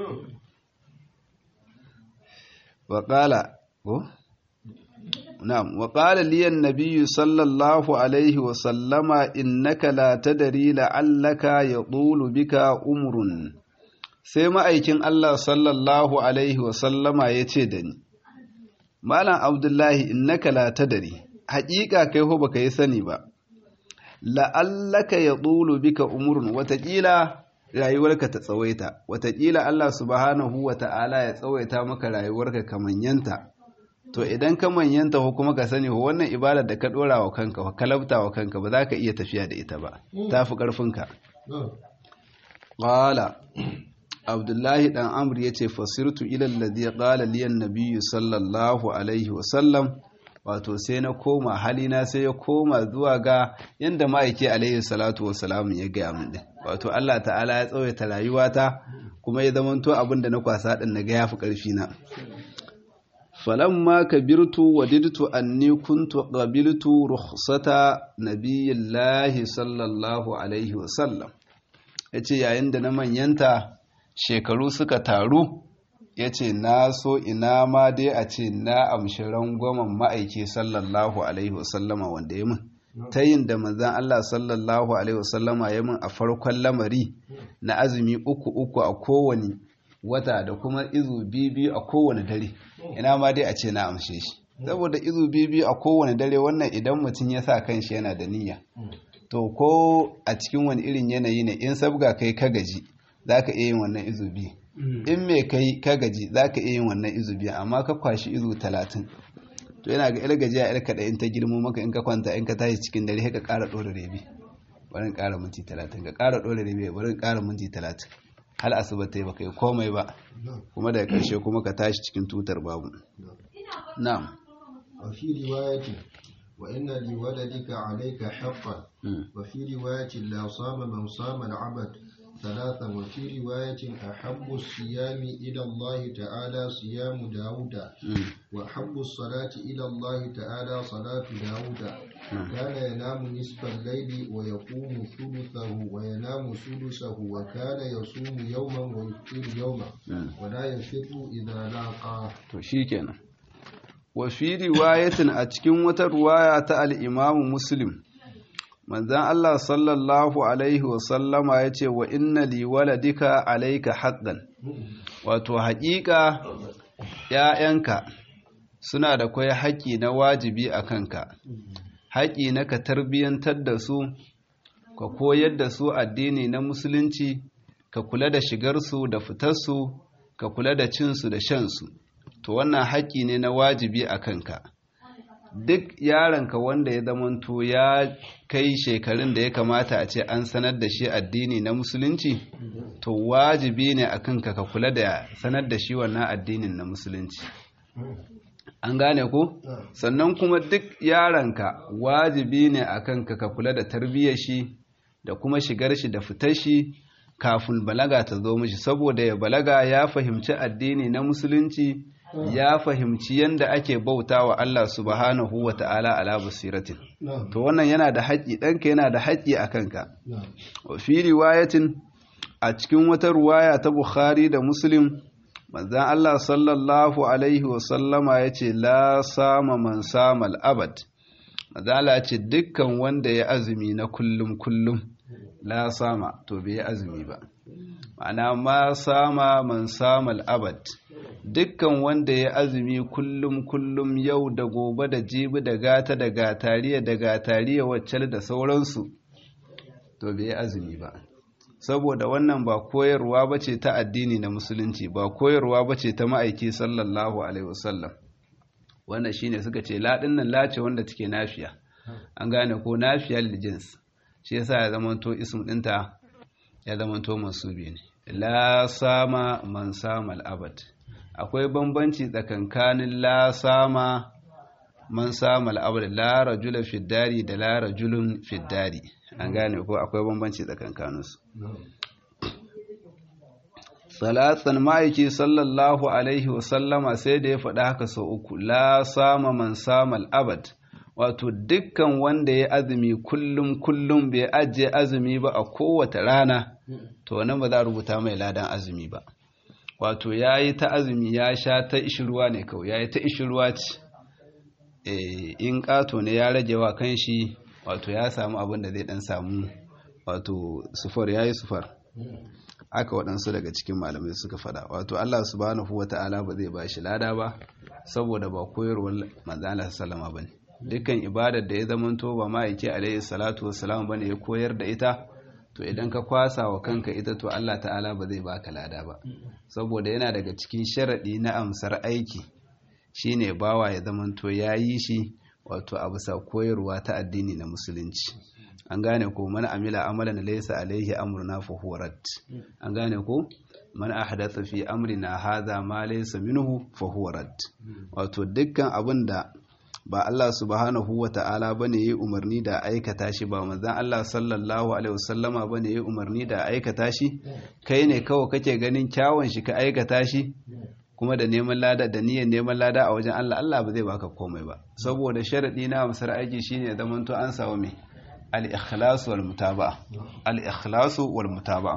wa qala ko na'am wa qala li an-nabiy sallallahu alaihi wa sallama innaka la tadri la'allaka yadulu bika umrun sai ma'aikin Allah sallallahu alaihi wa sallama yace da ni malam abdullahi innaka la tadri haƙiƙa kai ho baka yi sani ba la'allaka yadulu bika umrun watakila rayuwarka ta tsawaita watakila Allah subhanahu wata'ala ya tsawaita maka rayuwarka kamanyanta to idan ka manyanta ko kuma ka sani wannan ibadar da ka dora wa kanka ka labta wa kanka ba za ka iya tafiya da ita ba tafi karfinka qala abdullahi dan amr yace fasirtu ila alladhi qala li an-nabiy sallallahu alaihi wa sallam wato sai na koma halina sai ya koma zuwa ga yanda ma'aiki alaihi salatu wassalam ya ga min din wato Allah ta'ala ya tsawaita rayuwata kuma ya zamanto abinda na kwasa din naga yafi karfi na falamma kabirtu wadidtu anni kuntu qabiltu rukhsata nabiyillahi sallallahu alaihi wasallam yace yayin da na manyanta shekaru suka taru yace na so ina ma dai a ce na amshi rangwamen ma'aiki sallallahu alaihi wasallama wanda ya min tayin da manzon Allah sallallahu alaihi wasallama ya min a farkon lamari na azumi uku uku a kowane wata da kuma izu bibi a kowane dare ina ma dai a ce na amshe shi saboda izu bibi a kowane dare wannan idan mutum ya sa kanshi yana da niyya to ko a cikin wani irin yanayi ne in sabga kai ka gaji zaka iya yin wannan izu biyu in me kai ka gaji zaka iya yin wannan izu biyu amma ka kwashi izu talatin to yana ga yar gajiya yar kada in ta girmo maka in ka kwanta in ka tashi cikin dare sai ka ƙara dora rebi bari in ƙara minti talatin ka ƙara dora rebi bari in ƙara minti talatin hal asuba ta yi baka yi komai ba kuma daga ƙarshe kuma ka tashi cikin tutar babu na'am wa fi riwayati wa inna li waladika alayka haqqan wa fi riwayati la sama man sama al-abad ثلاثا وفي رواية أحب الصيام إلى الله تعالى صيام داود وأحب الصلاة إلى الله تعالى صلاة داود كان ينام نصف الليل ويقوم ثلثه وينام سدسه وكان يصوم يوما ويفطر يوما ولا يفطر إذا لاقاه شيكنا وفي رواية أتكن وترواية الإمام مسلم manzan Allah sallallahu Alaihi wasallama ya ce wa inna li waladika alaika haqqan wato haƙiƙa ‘ya'yanka suna da kwai haƙƙi na wajibi a kanka haƙƙi na ka tarbiyyantar da su ka koyar da su addini na musulunci ka kula da shigarsu da fitarsu ka kula da cinsu da shansu to wannan haƙƙi ne na wajibi a kanka duk yaronka wanda ya zamanto ya kai shekarun da ya kamata a ce an sanar da shi addini na musulunci to wajibi ne a kanka ka kula da sanar da shi wannan addinin na musulunci an gane ko sannan kuma duk yaronka wajibi ne a kanka ka kula da tarbiyyar shi da kuma shigar shi da fitar shi kafin balaga ta zo mishi saboda ya balaga ya fahimci addini na musulunci ya fahimci yadda ake bauta wa Allah subhanahu wa ta'ala ala basiratin to wannan yana da haƙƙi ɗanka yana da haƙƙi a kanka fi riwayatin a cikin wata ruwaya ta Bukhari da Muslim manzon Allah sallallahu alaihi wa sallama yace la sama man sama al-abad manzon Allah ce dukkan wanda ya azumi na kullum kullum la sama to bai azumi ba ma'ana ma sama man sama al-abad dukkan wanda ya azumi kullum kullum yau da gobe da jibi da gata da gatariya da gatariya wacce da sauransu to bai azumi ba saboda wannan ba koyarwa bace ta addini na musulunci ba koyarwa bace ta ma'aiki sallallahu alaihi wasallam wannan shine suka ce la dinnan la ce wanda take nafiya an gane ko nafiya lil jins shi yasa ya zamanto ism dinta ya zamanto mansubi ne la sama man sama al abad akwai bambanci tsakankanin la sama man sama al'abd la rajula fi dari da la rajulun fi dari an gane ko akwai bambanci tsakankaninsu salatan ma'aiki sallallahu alaihi wasallama sai da ya faɗa haka sau uku la sama man sama al'abad wato dukkan wanda ya azumi kullum kullum bai ajiye azumi ba a kowace rana to wannan ba za a rubuta mai ladan azumi ba wato ya yi ta azumi ya sha ta ishirwa ne kawai ya yi ta ishirwa ce in ƙato ne ya rage wa kan shi wato ya samu abin da zai ɗan samu wato sufar ya yi sufar aka waɗansu daga cikin malamai suka fada wato Allah subhanahu wata'ala ba zai ba shi lada ba saboda ba koyarwar manzala sallama ba ne dukkan ibadar da ya zamanto ba ma'aiki alaihi salatu wassalam ba ne ya koyar da ita to idan ka kwasa wa kanka ita to Allah ta'ala ba zai baka lada ba saboda yana daga cikin sharaɗi na amsar aiki shine bawa ya zamanto ya yi shi wato a bisa koyarwa ta addini na musulunci an gane ko man amila amalan laysa alaihi amruna fa huwa rad an gane ko man ahdatha fi amrina hadha ma laysa minhu fa huwa rad wato dukkan abinda ba Allah subhanahu wata'ala bane yayi umarni da aikata shi ba manzon Allah sallallahu alaihi wasallama bane yayi umarni da aikata shi kai ne kawai kake ganin kyawun shi ka aikata shi kuma da neman lada da niyyar neman lada a wajen Allah Allah ba zai baka komai ba saboda sharadi na amsar aiki shine zaman to an samu me al-ikhlas wal mutaba'a al-ikhlas wal mutaba'a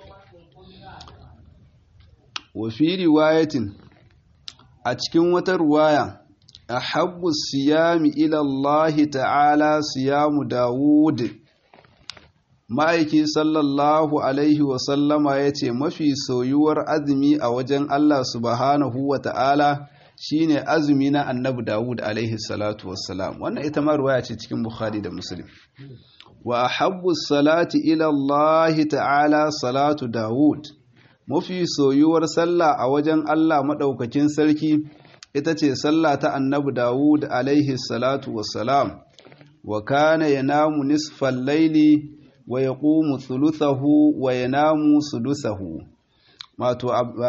wa fi riwayatin a cikin wata riwaya ahabbu siyami ila Allah ta'ala siyamu Dawud ma'aiki sallallahu alaihi wa sallama yace mafi soyuwar azumi a wajen Allah subhanahu wa ta'ala shine azumi na annabi Dawud alaihi salatu wassalam wannan ita ma riwaya ce cikin Bukhari da Muslim wa ahabbu salati ila Allah ta'ala salatu Dawud mafi soyuwar sallah a wajen Allah madaukakin sarki ita ce sallah ta annabi Dawud alaihi salatu wassalam wa kana yanamu nisfal laili wa yaqumu thuluthahu wa yanamu sudusahu wato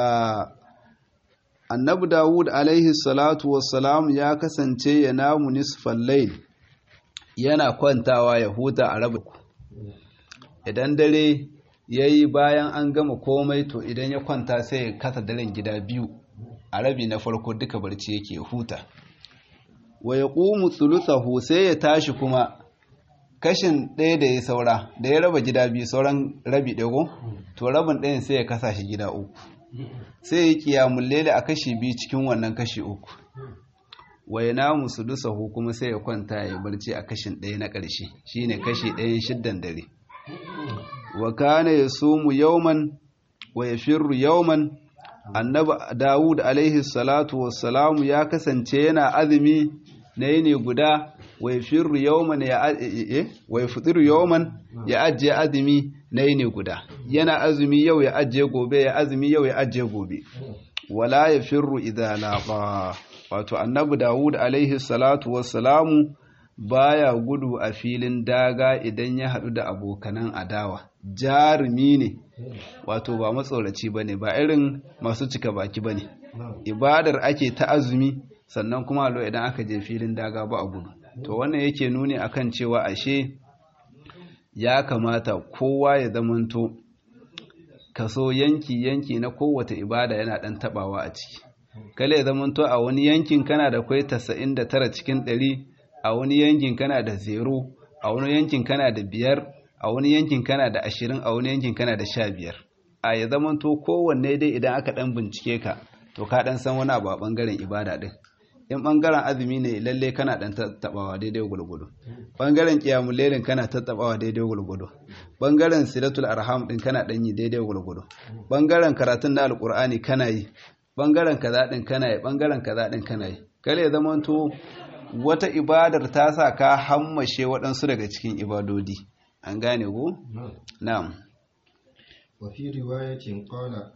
annabi Dawud alaihi salatu wassalam ya kasance yanamu nisfal lail yana kwantawa ya huta a rabu idan dare yayi bayan an gama komai to idan ya kwanta sai ya kasa daren gida biyu a rabi na farko duka barci yake huta wa yaqumu thuluthahu sai ya tashi kuma kashin ɗaya da ya saura da ya raba gida biyu sauran rabi ɗago to rabin ɗayan sai ya kasa shi gida uku sai ya qiyamul layl a kashi biyu cikin wannan kashi uku wa yanamu sudusahu kuma sai ya kwanta ya barci a kashin ɗaya na ƙarshe shine kashi ɗayan shiddan dare wa kana yasumu yawman wa yafirru yawman annabi Dawud alaihi salatu wassalamu ya kasance yana azumi na yini guda wa yafirru yawman ya eh wa yaftiru yawman ya ajiye azumi na yini guda yana azumi yau ya ajiye gobe ya azumi yau ya ajiye gobe wala yafirru idza laqa wato annabi Dawud alaihi salatu wassalamu baya gudu a filin daga idan ya hadu da abokanan adawa jarumi ne wato ba matsoraci bane ba irin masu cika baki bane ibadar ake ta azumi sannan kuma lo idan aka je filin daga ba a gudu to wannan yake nuni akan cewa ashe ya kamata kowa ya zamanto kaso yanki yanki na kowace ibada yana dan tabawa a ciki kale ya zamanto a wani yankin kana da kai tasa'in da tara cikin ɗari a wani yankin kana da zero a wani yankin kana da biyar a wani yankin kana da ashirin a wani yankin kana da sha biyar a ya zamanto kowanne dai idan aka dan bincike ka to ka dan san wani abu a bangaren ibada din in bangaren azumi ne lalle kana dan tattabawa daidai gulgudu bangaren qiyamul lailin kana tattabawa daidai gulgudu bangaren silatul arham din kana dan yi daidai gulgudu bangaren karatun na alqur'ani kana yi bangaren kaza din kana yi bangaren kaza din kana yi kale ya zamanto wata ibadar ta sa ka hammashe waɗansu daga cikin ibadodi an gane ko na'am wa fi riwayatin qala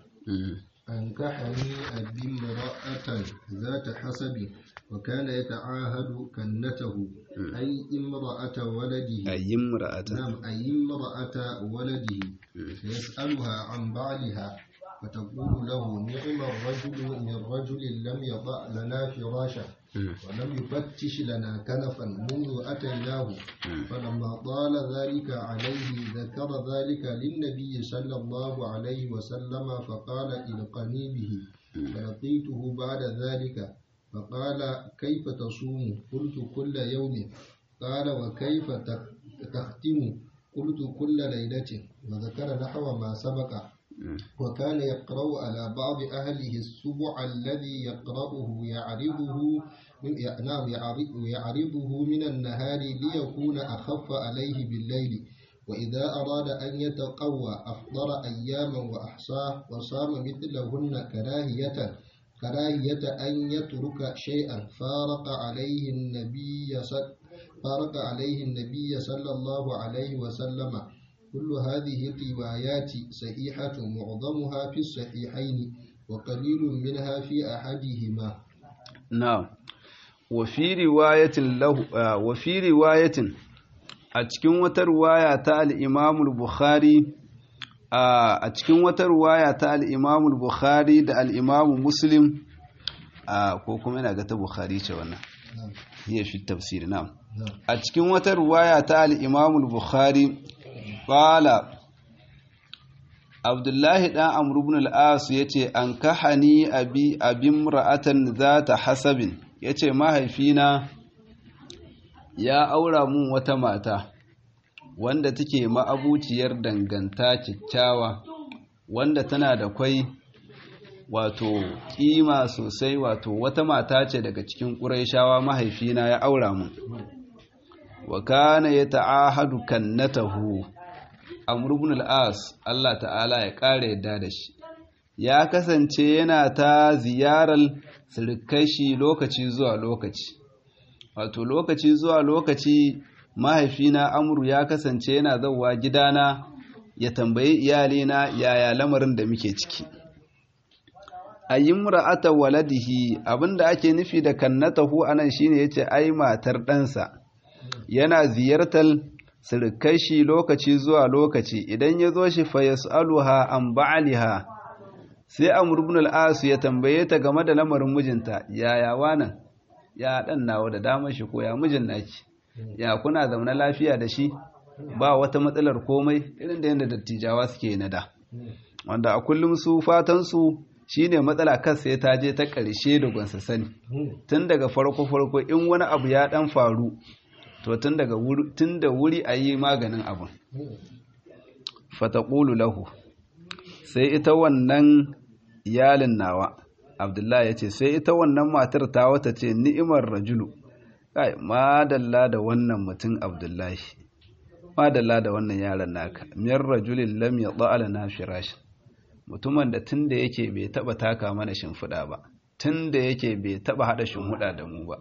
أنكحني أبي امرأة ذات حسب وكان يتعاهد كنته أي امرأة ولده أي امرأة نعم أي امرأة ولده يسألها عن بعلها فتقول له نعم الرجل من رجل لم يضع لنا فراشا ولم يفتش لنا كنفا منذ أتيناه فلما طال ذلك عليه ذكر ذلك للنبي صلى الله عليه وسلم فقال إلقني به فلقيته بعد ذلك فقال كيف تصوم قلت كل يوم قال وكيف تختم قلت كل ليلة وذكر نحو ما سبق وكان يقرأ على بعض أهله السبع الذي يقرأه يعرضه نعم يعرضه من النهار ليكون أخف عليه بالليل وإذا أراد أن يتقوى أفطر أياما وأحصاه وصام مثلهن كراهية كراهية أن يترك شيئا فارق عليه النبي فارق عليه النبي صلى الله عليه وسلم كل هذه الروايات صحيحة معظمها في الصحيحين وقليل منها في أحدهما. نعم. وفي رواية له وفي رواية أتكن وترواية الإمام البخاري أتكن وترواية الإمام البخاري ده الإمام مسلم كوكم أنا قلت بخاري شوانا هي في التفسير. نعم. أتكن وترواية الإمام البخاري قال عبد الله بن عمرو بن العاص yace an kahani abi abim ra'atan zata hasabin yace mahaifina ya aura mun wata mata wanda take ma'abuciyar danganta kikkiawa wanda tana da kwai wato kima sosai wato wata mata ce daga cikin Qurayshawa mahaifina ya aura mun wa kana yata'ahadu kannatahu Amr ibn al-As Allah ta'ala ya kare yadda da shi ya kasance yana ta ziyarar sirkashi lokaci zuwa lokaci wato lokaci zuwa lokaci mahaifina Amru ya kasance yana zawwa gidana ya tambayi iyalina yaya lamarin da muke ciki ayyimra'ata waladihi abinda ake nufi da kannatahu anan shine yace ai matar ɗansa yana ziyartar sirkai shi lokaci zuwa lokaci idan ya zo shi fa yas'aluha an ba'liha sai Amr ibn al-As ya tambaye ta game da lamarin mijinta yaya wanan ya dan nawa da damar shi ko ya mijin naki ya kuna zauna lafiya da shi ba wata matsalar komai irin da yanda dattijawa suke na da wanda a kullum su fatan su shine matsala kan sai ta je ta karshe da gonsa sani tun daga farko farko in wani abu ya dan faru to tun daga wuri tun da wuri ayi maganin abun fataqulu lahu sai ita wannan iyalin nawa Abdullahi yace sai ita wannan matar ta wata ce ni'imar rajulu kai madalla da wannan mutum Abdullahi madalla da wannan yaron naka min rajulin lam yad'a lana firash mutumin da tunda yake bai taba taka mana shimfida ba tunda yake bai taba hada shimhuda da mu ba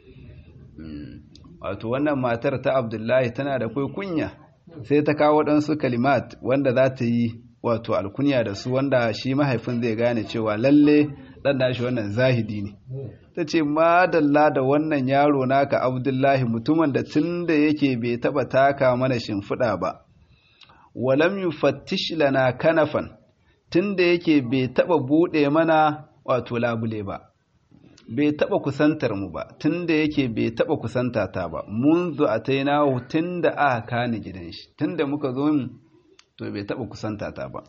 wato wannan matar ta Abdullahi tana da kai kunya sai ta kawo waɗansu kalimat wanda za ta yi wato alkunya da su wanda shi mahaifin zai gane cewa lalle dan nashi wannan zahidi ne ta ce madalla da wannan yaro naka Abdullahi mutumin da tunda yake bai taba taka mana shimfiɗa ba walam yufattish lana kanafan tunda yake bai taba bude mana wato labule ba bai taba kusantar mu ba tunda yake bai taba kusanta ta ba munzu atainahu tunda aka kani gidan shi tunda muka zo mu to bai taba kusanta ta ba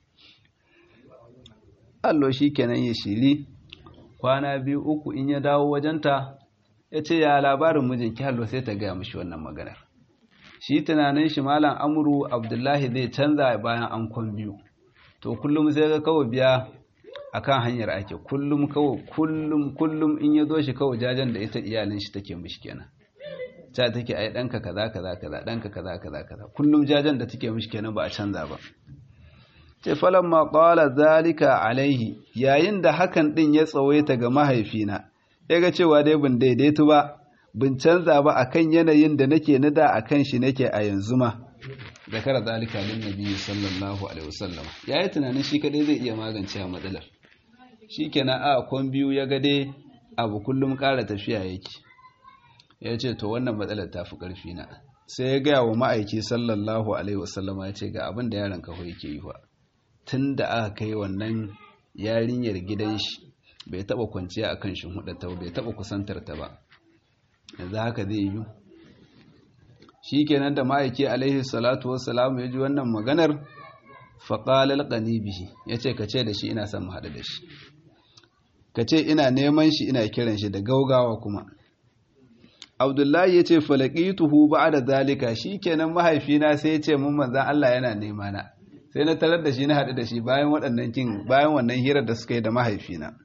allo shikenan ya shiri kwana biyu uku in ya dawo wajenta yace ya labarin mijinki hallo sai ta ga mishi wannan maganar shi tunanin shi malam Amru Abdullahi zai canza bayan an kon biyu to kullum sai ga kawai biya akan hanyar ake kullum kawai kullum kullum in ya zo shi kawai jajan da ita iyalin shi take mishi kenan ta take ai danka kaza kaza kaza danka kaza kaza kaza kullum jajan da take mishi kenan ba a canza ba ce falamma qala zalika alaihi yayin da hakan din ya tsawaita ga mahaifina yaga cewa dai bin daidaitu ba bin canza ba akan yanayin da nake nada akan shi nake a yanzu ma zakara zalika lin nabi sallallahu alaihi wasallam yayi tunanin shi kadai zai iya magance matsalar shikenan a kon biyu ya ga dai abu kullum ƙara tafiya yake yace to wannan matsalar tafi karfi na sai ya ga wa ma'aiki sallallahu alaihi wasallam yace ga abin da yaron ka ho yake yi fa tun da aka kai wannan yarinyar gidan shi bai taba kwanciya akan shinhudarta ba bai taba kusantar ta ba yanzu haka zai yi shikenan da ma'aiki alaihi salatu wassalam ya ji wannan maganar faqala alqani bihi yace kace da shi ina son mu hada da shi kace ina neman shi ina kiran shi da gaugawa kuma Abdullahi yace falaqituhu ba'da zalika shikenan mahaifina sai yace mun manzon Allah yana nema na sai na tarar da shi na hadu da shi bayan waɗannan kin bayan wannan hirar da suka yi da mahaifina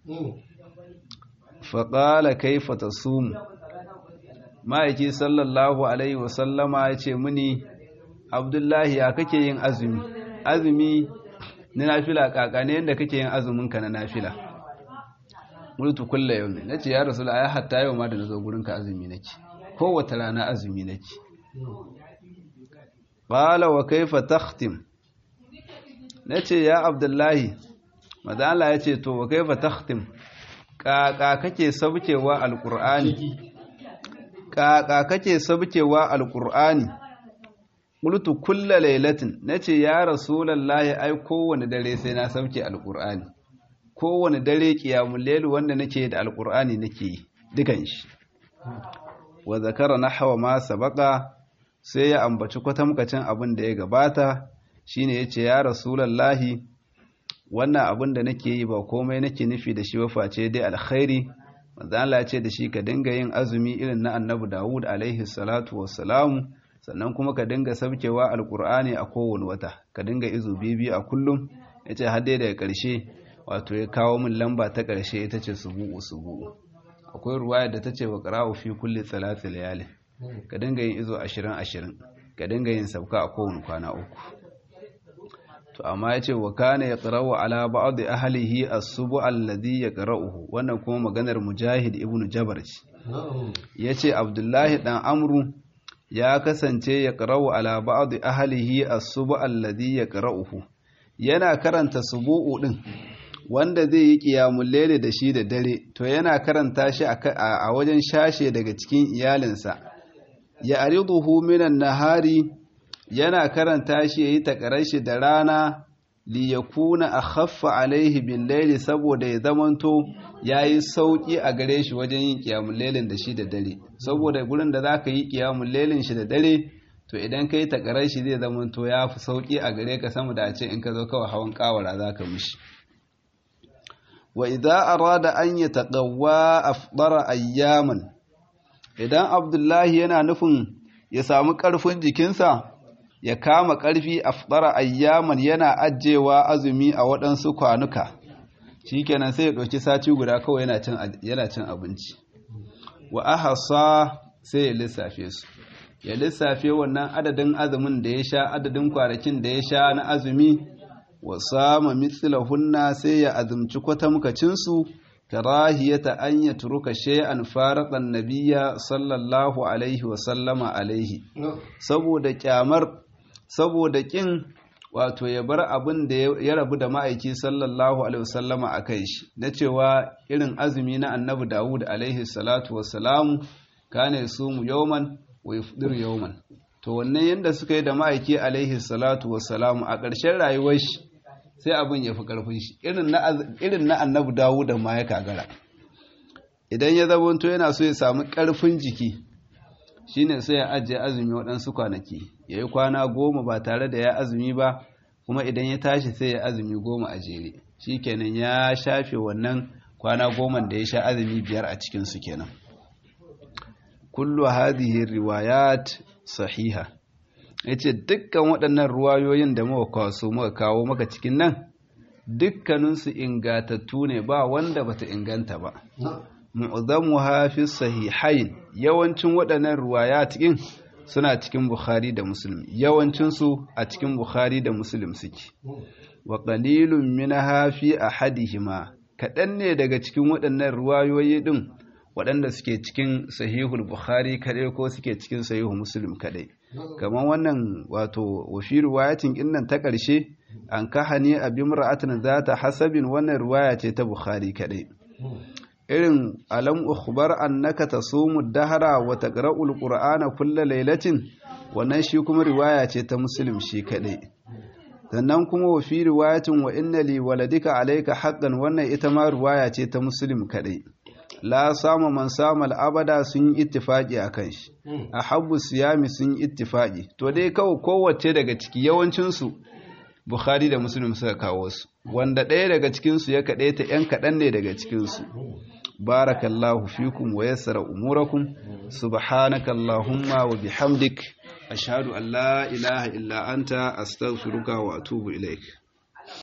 faqala kayfa tasum ma'aiki sallallahu alaihi wasallama yace muni Abdullahi ya kake yin azumi azumi na nafila kakane yanda kake yin azumin ka na nafila multu kullu yawmi nace ya rasul ayi hatta yau ma da nazo gurin ka azumi nake kowace rana azumi nake qala wa kayfa takhtim nace ya Abdullahi maza Allah yace to wa kayfa takhtim kaka kake sabkewa alqur'ani kaka kake sabkewa alqur'ani qultu kulla laylatin nace ya rasulullahi ai kowanne dare sai na sauke alqur'ani kowanne dare qiyamul layl wanda nake da alqur'ani nake dukan shi wa zakara nahwa ma sabaqa sai ya ambaci kwatamkacin abin da ya gabata shine yace ya rasulullahi wannan abin da nake yi ba komai nake nufi da shi waface dai alkhairi manzo Allah ya ce da shi ka dinga yin azumi irin na Annabi Dawud alaihi salatu wassalamu sannan kuma ka dinga sabkewa alkur'ani a kowane wata ka dinga izu bibi a kullum yace har dai daga ƙarshe wato ya kawo min lamba ta ƙarshe ita ce subu'u subu'u akwai ruwaya da tace wa qara'u fi kulli salati layali ka dinga yin izu ashirin ashirin ka dinga yin sabka a kowane kwana uku to amma yace wa kana yaqra'u ala ba'd ahlihi as-subu' alladhi yaqra'uhu wannan kuma maganar Mujahid ibn Jabr ce yace Abdullahi dan Amru ya kasance ya ƙara'u ala ba'adu ahalihi a subu alladhi ya ƙara'uhu yana karanta subu'u ɗin wanda zai yi ƙiyamun lele da shi da dare to yana karanta shi a wajen shashe daga cikin iyalinsa ya ariduhu minan nahari yana karanta shi ya yi takarar shi da rana li yakuna akhaffa alaihi bil layli saboda ya zamanto yayi sauki a gare shi wajen yin qiyamul lailin da shi da dare saboda gurin da zaka yi qiyamul lailin shi da dare to idan kai takarar shi zai zamanto yafi sauki a gare ka samu da a ce in ka zo kawai hawan kawara zaka mishi wa idza arada an yataqawwa afdara ayyaman idan Abdullahi yana nufin ya samu karfin jikinsa ya kama ƙarfi a fara ayyaman yana ajewa azumi a waɗansu kwanuka shikenan sai ya ɗauki sati guda kawai yana cin abinci wa ahasa sai ya lissafe su ya lissafe wannan adadin azumin da ya sha adadin kwanakin da ya sha na azumi wa sama mithlahunna sai ya azumci kwatamkacin su karahiyata an yatruka shay'an faraqan nabiyya sallallahu alaihi wa sallama alaihi saboda kyamar saboda kin wato ya bar abin da ya rabu da ma'aiki sallallahu alaihi wasallama a kai shi na cewa irin azumi na annabi Dawud alaihi salatu wassalamu kana yasumu yawman wa yafdiru yawman to wannan yanda suka yi da ma'aiki alaihi salatu wassalamu a ƙarshen rayuwar shi sai abin ya fi ƙarfin shi irin na irin na annabi Dawud ma ya kagara idan ya zabunto yana so ya samu ƙarfin jiki shine sai ya ajiye azumi waɗansu kwanaki ya yi kwana goma ba tare da ya azumi ba kuma idan ya tashi sai ya azumi goma a jere shi kenan ya shafe wannan kwana goma da ya sha azumi biyar a cikinsu kenan kullu hadhihi riwayat sahiha yace dukkan waɗannan ruwayoyin da muka kwaso muka kawo maka cikin nan dukkaninsu ingatattu ne ba wanda bata inganta ba mu'azzamuha fi sahihain yawancin waɗannan ruwayat din suna cikin Bukhari da Muslim yawancin su a cikin Bukhari da Muslim suke wa qalilun minha fi ahadihima kadan ne daga cikin waɗannan ruwayoyi din waɗanda suke cikin sahihul Bukhari kadai ko suke cikin sahihul Muslim kadai kamar wannan wato wa fi riwayatin innan ta ƙarshe an kahani abimra'atin zata hasabin wannan riwaya ce ta Bukhari kadai irin alam ukhbar annaka tasumu dahra wa taqra'ul qur'ana kulla laylatin wannan shi kuma riwaya ce ta Muslim shi kadai sannan kuma wa fi riwayatin wa inna li waladika alayka haqqan wannan ita ma riwaya ce ta muslim kadai la sama man sama al'abada sun yi ittifaqi akan shi ahabbu siyami sun yi ittifaqi to dai kawai kowace daga ciki yawancin su Bukhari da Muslim suka kawo su wanda ɗaya daga cikin su ya kade ta yan kadan ne daga cikin su barakallahu fikum wa yassara umurakum subhanakallahumma wa bihamdik ashhadu an la ilaha illa anta astaghfiruka wa atubu ilaik